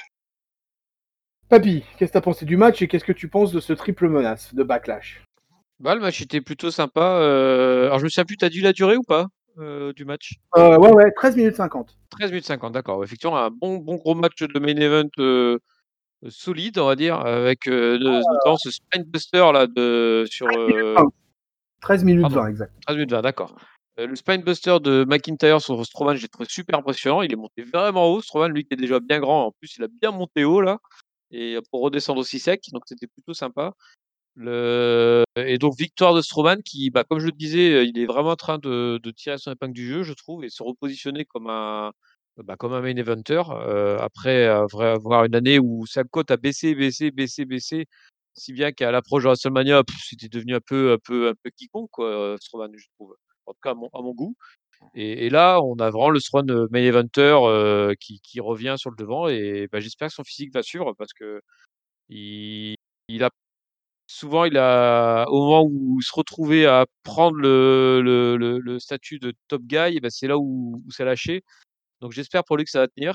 Papy, qu'est-ce que tu as pensé du match et qu'est-ce que tu penses de ce triple menace de Backlash? Bah, le match était plutôt sympa. Euh... Alors, je me souviens plus, t'as dû la durée ou pas euh, du match? euh, Ouais, ouais, treize minutes cinquante. treize minutes cinquante, d'accord. Ouais, effectivement, un bon, bon gros match de main event euh, solide, on va dire, avec euh, de- notamment ce Spinebuster là de sur. Euh... treize minutes Pardon, vingt, exact. treize minutes vingt, d'accord. Euh, le Spinebuster de McIntyre sur Strowman, j'ai trouvé super impressionnant. Il est monté vraiment haut. Strowman, lui, qui est déjà bien grand, en plus, il a bien monté haut là, et pour redescendre aussi sec, donc c'était plutôt sympa. Le... Et donc victoire de Strowman qui, bah, comme je le disais, il est vraiment en train de, de tirer son épingle du jeu, je trouve, et se repositionner comme un, bah, comme un main eventer euh, après avoir une année où sa cote a baissé, baissé, baissé, baissé, si bien qu'à l'approche de WrestleMania, pff, c'était devenu un peu, un peu, un peu quiconque, quoi, Strowman, je trouve, en tout cas à mon, à mon goût. Et, et là, on a vraiment le Strowman main eventer euh, qui, qui revient sur le devant, et bah, j'espère que son physique va suivre parce que il, il a souvent, il a, au moment où il se retrouvait à prendre le, le, le, le statut de top guy, ben c'est là où, où ça lâché. Donc j'espère pour lui que ça va tenir.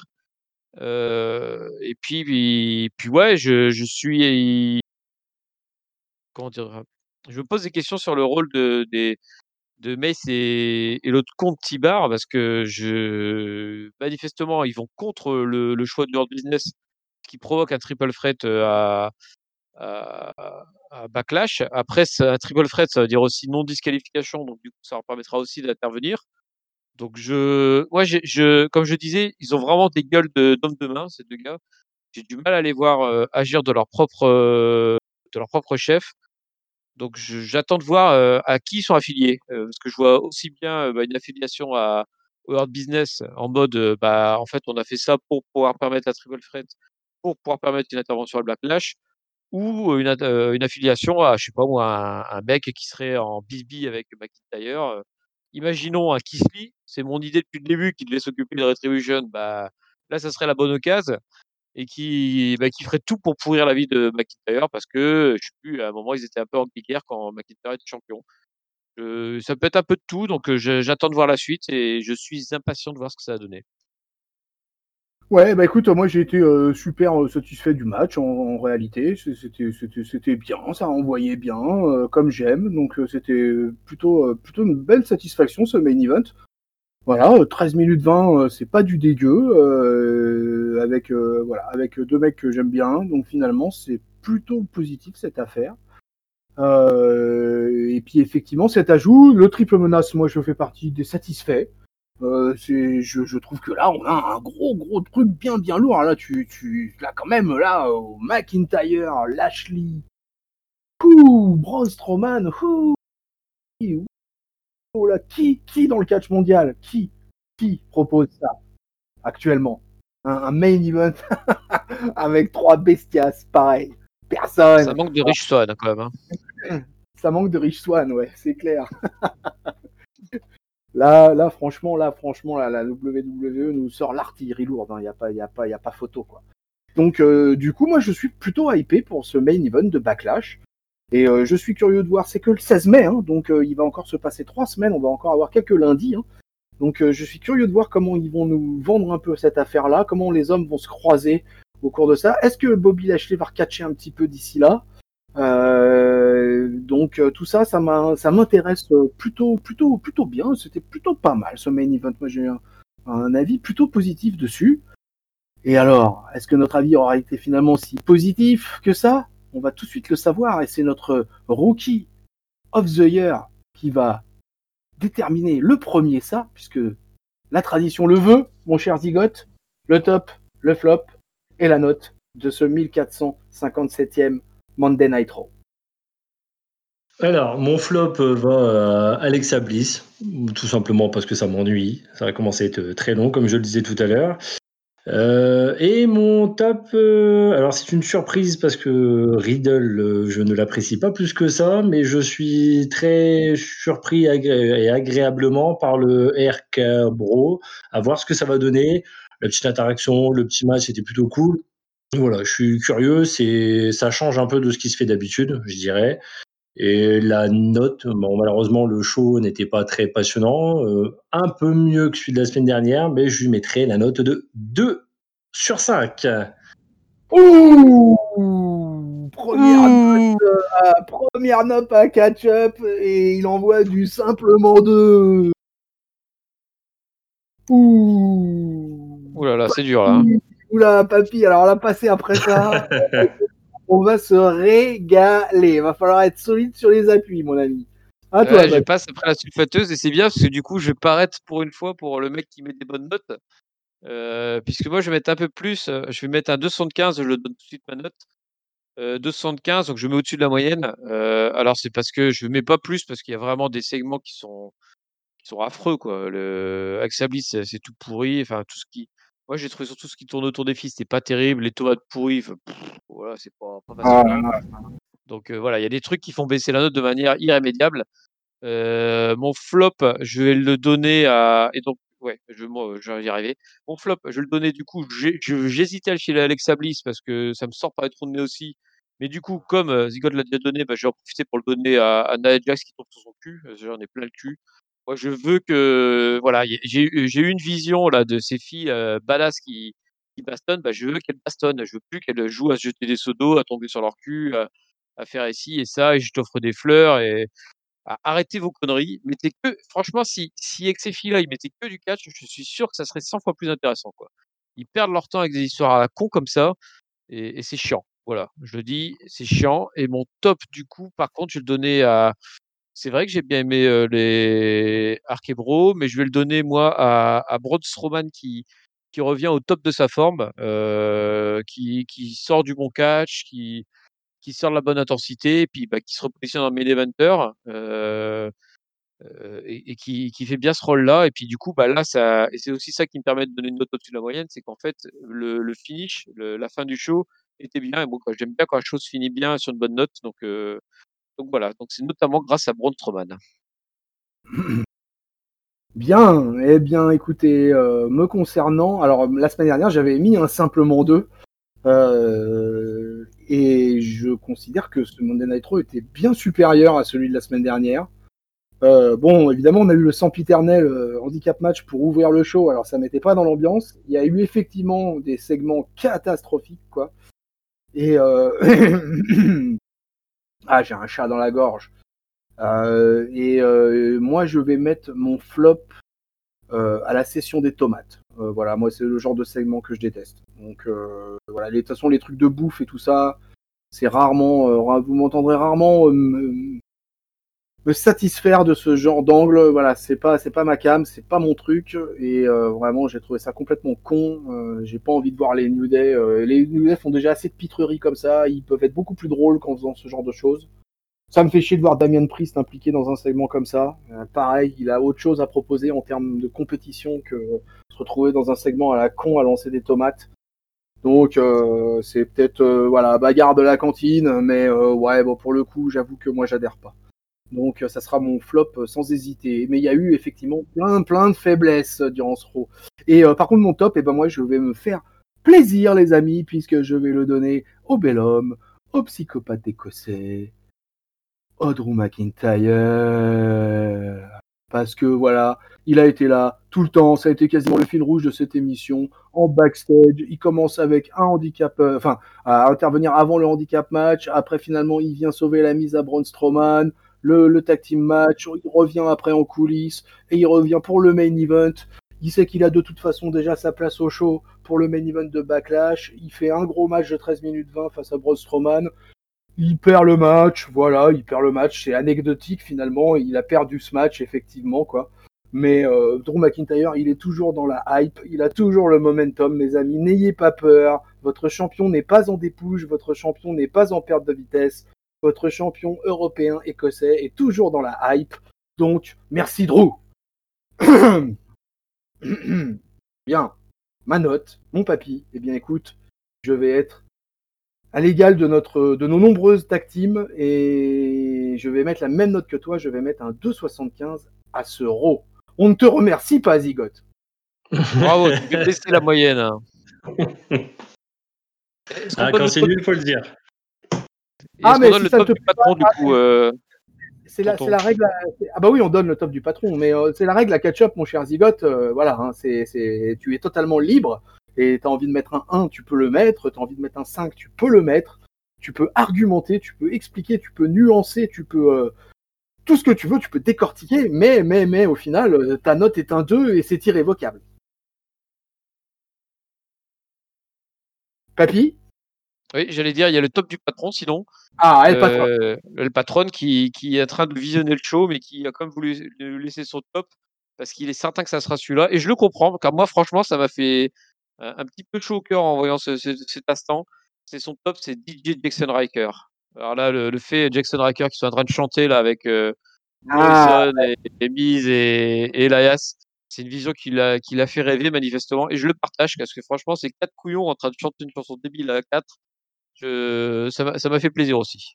Euh, et puis, puis, puis ouais, je, je suis, comment dire, je me pose des questions sur le rôle de, des, de Mace et, et l'autre compte T-Bar parce que je, manifestement, ils vont contre le, le choix de leur business, ce qui provoque un triple threat à, à, à Backlash. Après, c'est un triple threat, ça veut dire aussi non disqualification, donc du coup, ça leur permettra aussi d'intervenir. Donc je, ouais, je, je, comme je disais, ils ont vraiment des gueules de, d'hommes de main, ces deux gars. J'ai du mal à les voir euh, agir de leur propre, euh, de leur propre chef. Donc je, j'attends de voir euh, à qui ils sont affiliés, euh, parce que je vois aussi bien euh, bah, une affiliation à au Hard Business en mode, euh, bah en fait, on a fait ça pour pouvoir permettre la triple threat, pour pouvoir permettre une intervention à Backlash, ou une, euh, une affiliation à, je sais pas moi, un, un mec qui serait en bisbille avec McIntyre. Euh, imaginons un Keith Lee, c'est mon idée depuis le début, qui devait s'occuper de Retribution. Bah, là, ça serait la bonne occasion, et qui, bah, qui ferait tout pour pourrir la vie de McIntyre, parce que, je sais plus, à un moment, ils étaient un peu en guerre quand McIntyre était champion. Euh, ça peut être un peu de tout, donc euh, je- j'attends de voir la suite, et je suis impatient de voir ce que ça va donner. Ouais, bah écoute, moi j'ai été euh, super euh, satisfait du match en, en réalité. C'est- C'était, c'était, c'était bien, ça envoyait bien, euh, comme j'aime. Donc euh, c'était plutôt, euh, plutôt une belle satisfaction ce main event. Voilà, euh, treize minutes vingt, euh, c'est pas du dégueu. Euh, avec, euh, voilà, avec deux mecs que j'aime bien. Donc finalement, c'est plutôt positif cette affaire. Euh, et puis effectivement, cet ajout, le triple menace, moi je fais partie des satisfaits. Euh, c'est, je, je trouve que là, on a un gros, gros truc bien, bien lourd. Là, tu, tu, là, quand même, là, au McIntyre, Lashley, ouh, Braun Strowman, ouh, ouh, là, qui, qui dans le catch mondial, qui, qui propose ça actuellement? Un, un main event avec trois bestias, pareil. Personne. Ça manque de Rich Swann, quand même. Hein. Ça manque de Rich Swann, ouais, c'est clair. Là, là, franchement, là, franchement, là, la W W E nous sort l'artillerie lourde. Il hein, n'y a pas, y a pas, y a pas photo, quoi. Donc, euh, du coup, moi, je suis plutôt hypé pour ce main event de Backlash. Et euh, je suis curieux de voir. C'est que le seize mai, hein, donc euh, il va encore se passer trois semaines. On va encore avoir quelques lundis. Hein. Donc, euh, je suis curieux de voir comment ils vont nous vendre un peu cette affaire-là, comment les hommes vont se croiser au cours de ça. Est-ce que Bobby Lashley va recatcher un petit peu d'ici là? Euh, donc euh, tout ça, ça, m'a, ça m'intéresse plutôt, plutôt, plutôt bien. C'était plutôt pas mal ce main event. Moi, j'ai eu un, un avis plutôt positif dessus. Et alors, est-ce que notre avis aura été finalement si positif que ça? On va tout de suite le savoir. Et c'est notre Rookie of the Year qui va déterminer le premier ça, puisque la tradition le veut, mon cher Zigote, le top, le flop et la note de ce mille quatre cent cinquante-septième Monday Night Raw. Alors, mon flop va à Alexa Bliss, tout simplement parce que ça m'ennuie. Ça va commencer à être très long, comme je le disais tout à l'heure. Euh, et mon top, euh, alors c'est une surprise parce que Riddle, euh, je ne l'apprécie pas plus que ça, mais je suis très surpris agré- et agréablement par le R K Bro, à voir ce que ça va donner. La petite interaction, le petit match, c'était plutôt cool. Voilà, je suis curieux, c'est, ça change un peu de ce qui se fait d'habitude, je dirais. Et la note, bon, malheureusement, le show n'était pas très passionnant, euh, un peu mieux que celui de la semaine dernière, mais je lui mettrai la note de deux sur cinq. Ouh Première note, euh, première note à catch-up et il envoie du simplement deux. Ouh. Ouh là là, c'est dur là. Hein. Oula, papy, alors là, passer après ça, on va se régaler. Il va falloir être solide sur les appuis, mon ami. À toi, Ouais, je papy. passe après la sulfateuse et c'est bien parce que du coup, je vais paraître pour une fois pour le mec qui met des bonnes notes. Euh, puisque moi, je vais mettre un peu plus. euh, Je vais mettre un deux cent soixante-quinze, je le donne tout de suite ma note. Euh, deux cent soixante-quinze, donc je mets au-dessus de la moyenne. Euh, alors, c'est parce que je ne mets pas plus parce qu'il y a vraiment des segments qui sont, qui sont affreux, quoi. Le Alexa Bliss, c'est, c'est tout pourri. Enfin, tout ce qui. Moi, j'ai trouvé surtout ce qui tourne autour des filles, c'était pas terrible. Les tomates pourries, enfin, pff, voilà, c'est pas, pas Ah, passionnant. Donc euh, voilà, il y a des trucs qui font baisser la note de manière irrémédiable. Euh, mon flop, je vais le donner à. Et donc, ouais, je, moi, je vais y arriver. Mon flop, je vais le donner du coup. j'ai- je- J'hésitais à le filer à Alexa Bliss parce que ça me sort par les trous de nez aussi. Mais du coup, comme euh, Zigot l'a déjà donné, bah, j'ai en profité pour le donner à, à Nia Jax qui tombe sur son cul. Euh, J'en ai plein le cul. Moi, je veux que. Voilà, y- j'ai eu j'ai eu une vision là de ces filles euh, badass qui, qui bastonnent. Bah, je veux qu'elles bastonnent. Je veux plus qu'elles jouent à se jeter des seaux d'eau, à tomber sur leur cul, à, à faire ici et ça. Et je t'offre des fleurs. Et ah, arrêtez vos conneries, mettez que franchement si si avec ces filles-là, ils mettaient que du catch, je suis sûr que ça serait cent fois plus intéressant, quoi. Ils perdent leur temps avec des histoires à la con comme ça et et c'est chiant. Voilà, je le dis, c'est chiant et mon top du coup, par contre, je vais le donner à c'est vrai que j'ai bien aimé, heu, les Ark et Bro, mais je vais le donner moi à à Braun Strowman qui qui revient au top de sa forme, heu, qui qui sort du bon catch, qui qui sort de la bonne intensité et puis, bah, qui se repositionne en main eventer, heu heu et et qui qui fait bien ce rôle-là et puis du coup, bah, là ça et c'est aussi ça qui me permet de donner une note au-dessus de la moyenne, c'est qu'en fait le le finish, le la fin du show était bien et moi quand j'aime bien quand la chose finit bien sur une bonne note donc heu, donc voilà, donc c'est notamment grâce à Braun Strowman. Bien, eh bien, écoutez, euh, me concernant, alors la semaine dernière, j'avais mis un simplement deux. Euh, et je considère que ce Monday Night Raw était bien supérieur à celui de la semaine dernière. Euh, bon, évidemment, on a eu le sempiternel euh, handicap match pour ouvrir le show, alors ça mettait pas dans l'ambiance. Il y a eu effectivement des segments catastrophiques, quoi. Et euh... ah, j'ai un chat dans la gorge. Euh, et euh, moi, je vais mettre mon flop euh, à la session des tomates. Euh, voilà, moi, c'est le genre de segment que je déteste. Donc, euh, voilà, de toute façon, les trucs de bouffe et tout ça, c'est rarement, euh, vous m'entendrez rarement euh, me, me satisfaire de ce genre d'angle. Voilà, c'est pas, c'est pas ma cam, c'est pas mon truc. Et euh, vraiment, j'ai trouvé ça complètement con. Euh, j'ai pas envie de voir les New Day. Euh, les New Day font déjà assez de pitreries comme ça. Ils peuvent être beaucoup plus drôles qu'en faisant ce genre de choses. Ça me fait chier de voir Damien Priest impliqué dans un segment comme ça. Euh, pareil, il a autre chose à proposer en termes de compétition que se retrouver dans un segment à la con à lancer des tomates. Donc euh, c'est peut-être euh, voilà bagarre de la cantine, mais euh, ouais bon pour le coup j'avoue que moi j'adhère pas. Donc ça sera mon flop sans hésiter. Mais il y a eu effectivement plein plein de faiblesses durant ce Raw. Et euh, par contre mon top, et ben moi je vais me faire plaisir les amis, puisque je vais le donner au bel homme, au psychopathe écossais, au Drew McIntyre. Parce que voilà, il a été là tout le temps, ça a été quasiment le fil rouge de cette émission. En backstage, il commence avec un handicap, euh, enfin à intervenir avant le handicap match. Après finalement, il vient sauver la mise à Braun Strowman. Le, le tag team match, il revient après en coulisses et il revient pour le main event. Il sait qu'il a de toute façon déjà sa place au show pour le main event de Backlash. Il fait un gros match de treize minutes vingt face à Braun Strowman. Il perd le match, voilà, il perd le match. C'est anecdotique finalement. Il a perdu ce match effectivement, quoi. Mais euh, Drew McIntyre, il est toujours dans la hype. Il a toujours le momentum, mes amis. N'ayez pas peur. Votre champion n'est pas en dépouche. Votre champion n'est pas en perte de vitesse. Votre champion européen écossais est toujours dans la hype. Donc, merci Drew. Bien. Ma note, mon papy, eh bien écoute, je vais être à l'égal de, notre, de nos nombreuses tag teams et je vais mettre la même note que toi, je vais mettre un deux virgule soixante-quinze à ce Raw. On ne te remercie pas, Zigote. Bravo, tu peux baisser la moyenne. Hein. Ah, quand c'est nul, il faut le dire. Ah, mais si le ça top te du patron, pas, du coup euh, c'est, la, c'est la règle. C'est... Ah bah oui, on donne le top du patron, mais euh, c'est la règle à catch-up, mon cher Zigote. Euh, voilà, hein, c'est, c'est... tu es totalement libre. Et tu as envie de mettre un un, tu peux le mettre. Tu as envie de mettre un cinq, tu peux le mettre. Tu peux argumenter, tu peux expliquer, tu peux nuancer, tu peux... Euh, tout ce que tu veux, tu peux décortiquer. Mais, mais, mais, au final, ta note est un deux et c'est irrévocable. Papy ? Oui, j'allais dire, il y a le top du patron, sinon. Ah, le patron. Euh, le patron qui, qui est en train de visionner le show, mais qui a quand même voulu laisser son top, parce qu'il est certain que ça sera celui-là. Et je le comprends, car moi, franchement, ça m'a fait un petit peu chaud au cœur en voyant ce, ce, cet instant. C'est son top, c'est D J Jackson Riker. Alors là, le, le fait Jackson Riker qui soit en train de chanter là avec euh, Morrison ah, ouais. et, et Miz et, et Elias, c'est une vision qui l'a, qui l'a fait rêver manifestement. Et je le partage parce que franchement, c'est quatre couillons en train de chanter une chanson débile à quatre. Je, ça, m'a, ça m'a fait plaisir aussi.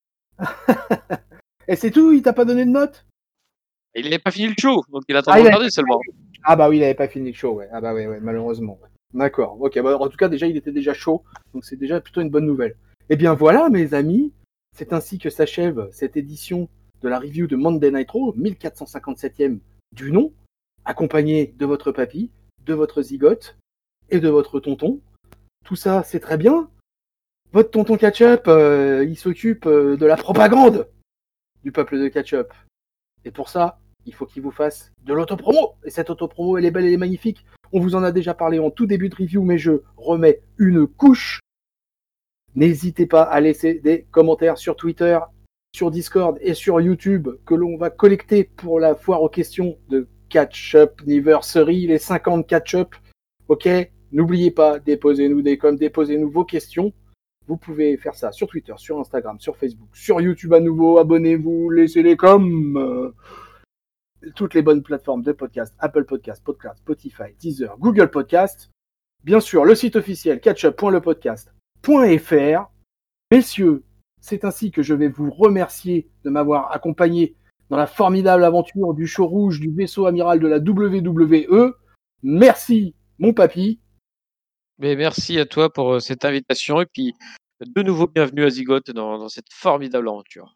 Et c'est tout, il t'a pas donné de note ? Il n'avait pas fini le show, donc il attend ah, de regarder seulement. Ah bah oui, il n'avait pas fini le show, ouais. Ah bah ouais, ouais, malheureusement. Ouais. D'accord, ok. Bah, en tout cas, déjà, il était déjà chaud, donc c'est déjà plutôt une bonne nouvelle. Eh bien voilà, mes amis, c'est ainsi que s'achève cette édition de la review de Monday Night Raw, mille quatre cent cinquante-septième du nom, accompagné de votre papy, de votre zigote et de votre tonton. Tout ça, c'est très bien. Votre tonton Ketchup, euh, il s'occupe euh, de la propagande du peuple de Ketchup. Et pour ça, il faut qu'il vous fasse de l'autopromo. Et cette autopromo, elle est belle, elle est magnifique. On vous en a déjà parlé en tout début de review, mais je remets une couche. N'hésitez pas à laisser des commentaires sur Twitter, sur Discord et sur YouTube que l'on va collecter pour la foire aux questions de Catch-Up Anniversary, les cinquante Catch-Up. Ok ? N'oubliez pas, déposez-nous des coms, déposez-nous vos questions. Vous pouvez faire ça sur Twitter, sur Instagram, sur Facebook, sur YouTube à nouveau. Abonnez-vous, laissez les coms. Euh, toutes les bonnes plateformes de podcast, Apple Podcast, Podcast, Spotify, Deezer, Google Podcast. Bien sûr, le site officiel catchup point le podcast point f r. Messieurs, c'est ainsi que je vais vous remercier de m'avoir accompagné dans la formidable aventure du show rouge du vaisseau amiral de la W W E. Merci, mon papy. Mais merci à toi pour cette invitation et puis de nouveau bienvenue à Zigote dans, dans cette formidable aventure.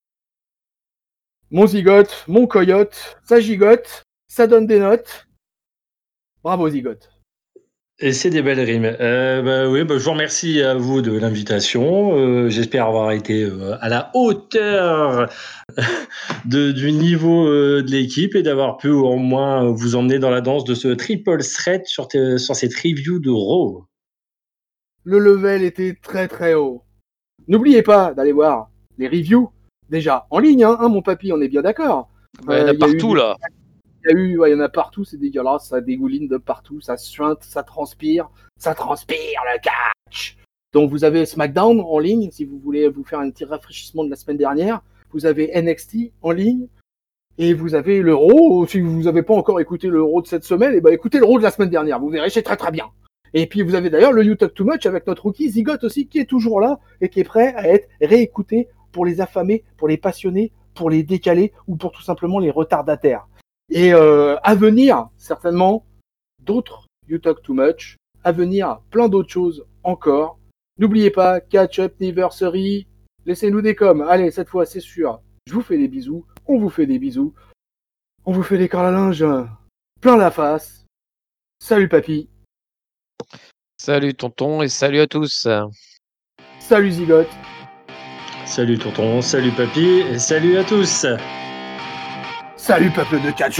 Mon zigote, mon coyote, ça gigote, ça donne des notes. Bravo zigote. Et c'est des belles rimes. Euh, bah, oui, bah, je vous remercie à vous de l'invitation. Euh, j'espère avoir été euh, à la hauteur de, du niveau euh, de l'équipe et d'avoir pu au moins vous emmener dans la danse de ce triple threat sur, te, sur cette review de Raw. Le level était très très haut. N'oubliez pas d'aller voir les reviews, déjà en ligne, hein, hein mon papy, on est bien d'accord. Bah, il y en a euh, partout des... là. Il y a eu, ouais, il y en a partout, c'est dégueulasse, ça dégouline de partout, ça suinte, ça transpire, ça transpire le catch. Donc vous avez SmackDown en ligne, si vous voulez vous faire un petit rafraîchissement de la semaine dernière. Vous avez N X T en ligne. Et vous avez le Raw, si vous n'avez pas encore écouté le Raw de cette semaine, et ben écoutez le Raw de la semaine dernière, vous verrez, c'est très très bien. Et puis vous avez d'ailleurs le You Talk Too Much avec notre rookie Zigote aussi, qui est toujours là, et qui est prêt à être réécouté pour les affamés, pour les passionnés, pour les décaler ou pour tout simplement les retardataires. Et euh, à venir, certainement, d'autres You Talk Too Much, à venir, plein d'autres choses encore. N'oubliez pas, Catch Up Anniversary, laissez-nous des coms. Allez, cette fois, c'est sûr. Je vous fais des bisous, on vous fait des bisous. On vous fait des cordes à linge plein la face. Salut papy. Salut tonton et salut à tous. Salut Zigote. Salut tonton, salut papy et salut à tous. Salut peuple de catch.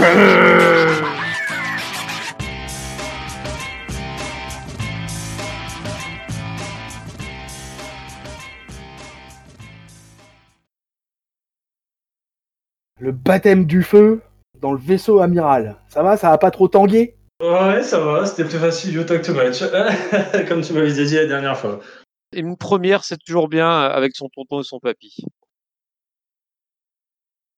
Le baptême du feu dans le vaisseau amiral. Ça va, ça va pas trop tanguer? Ouais, ça va, c'était plus facile You Talk Too Much, comme tu m'avais dit la dernière fois. Et une première, c'est toujours bien avec son tonton et son papy.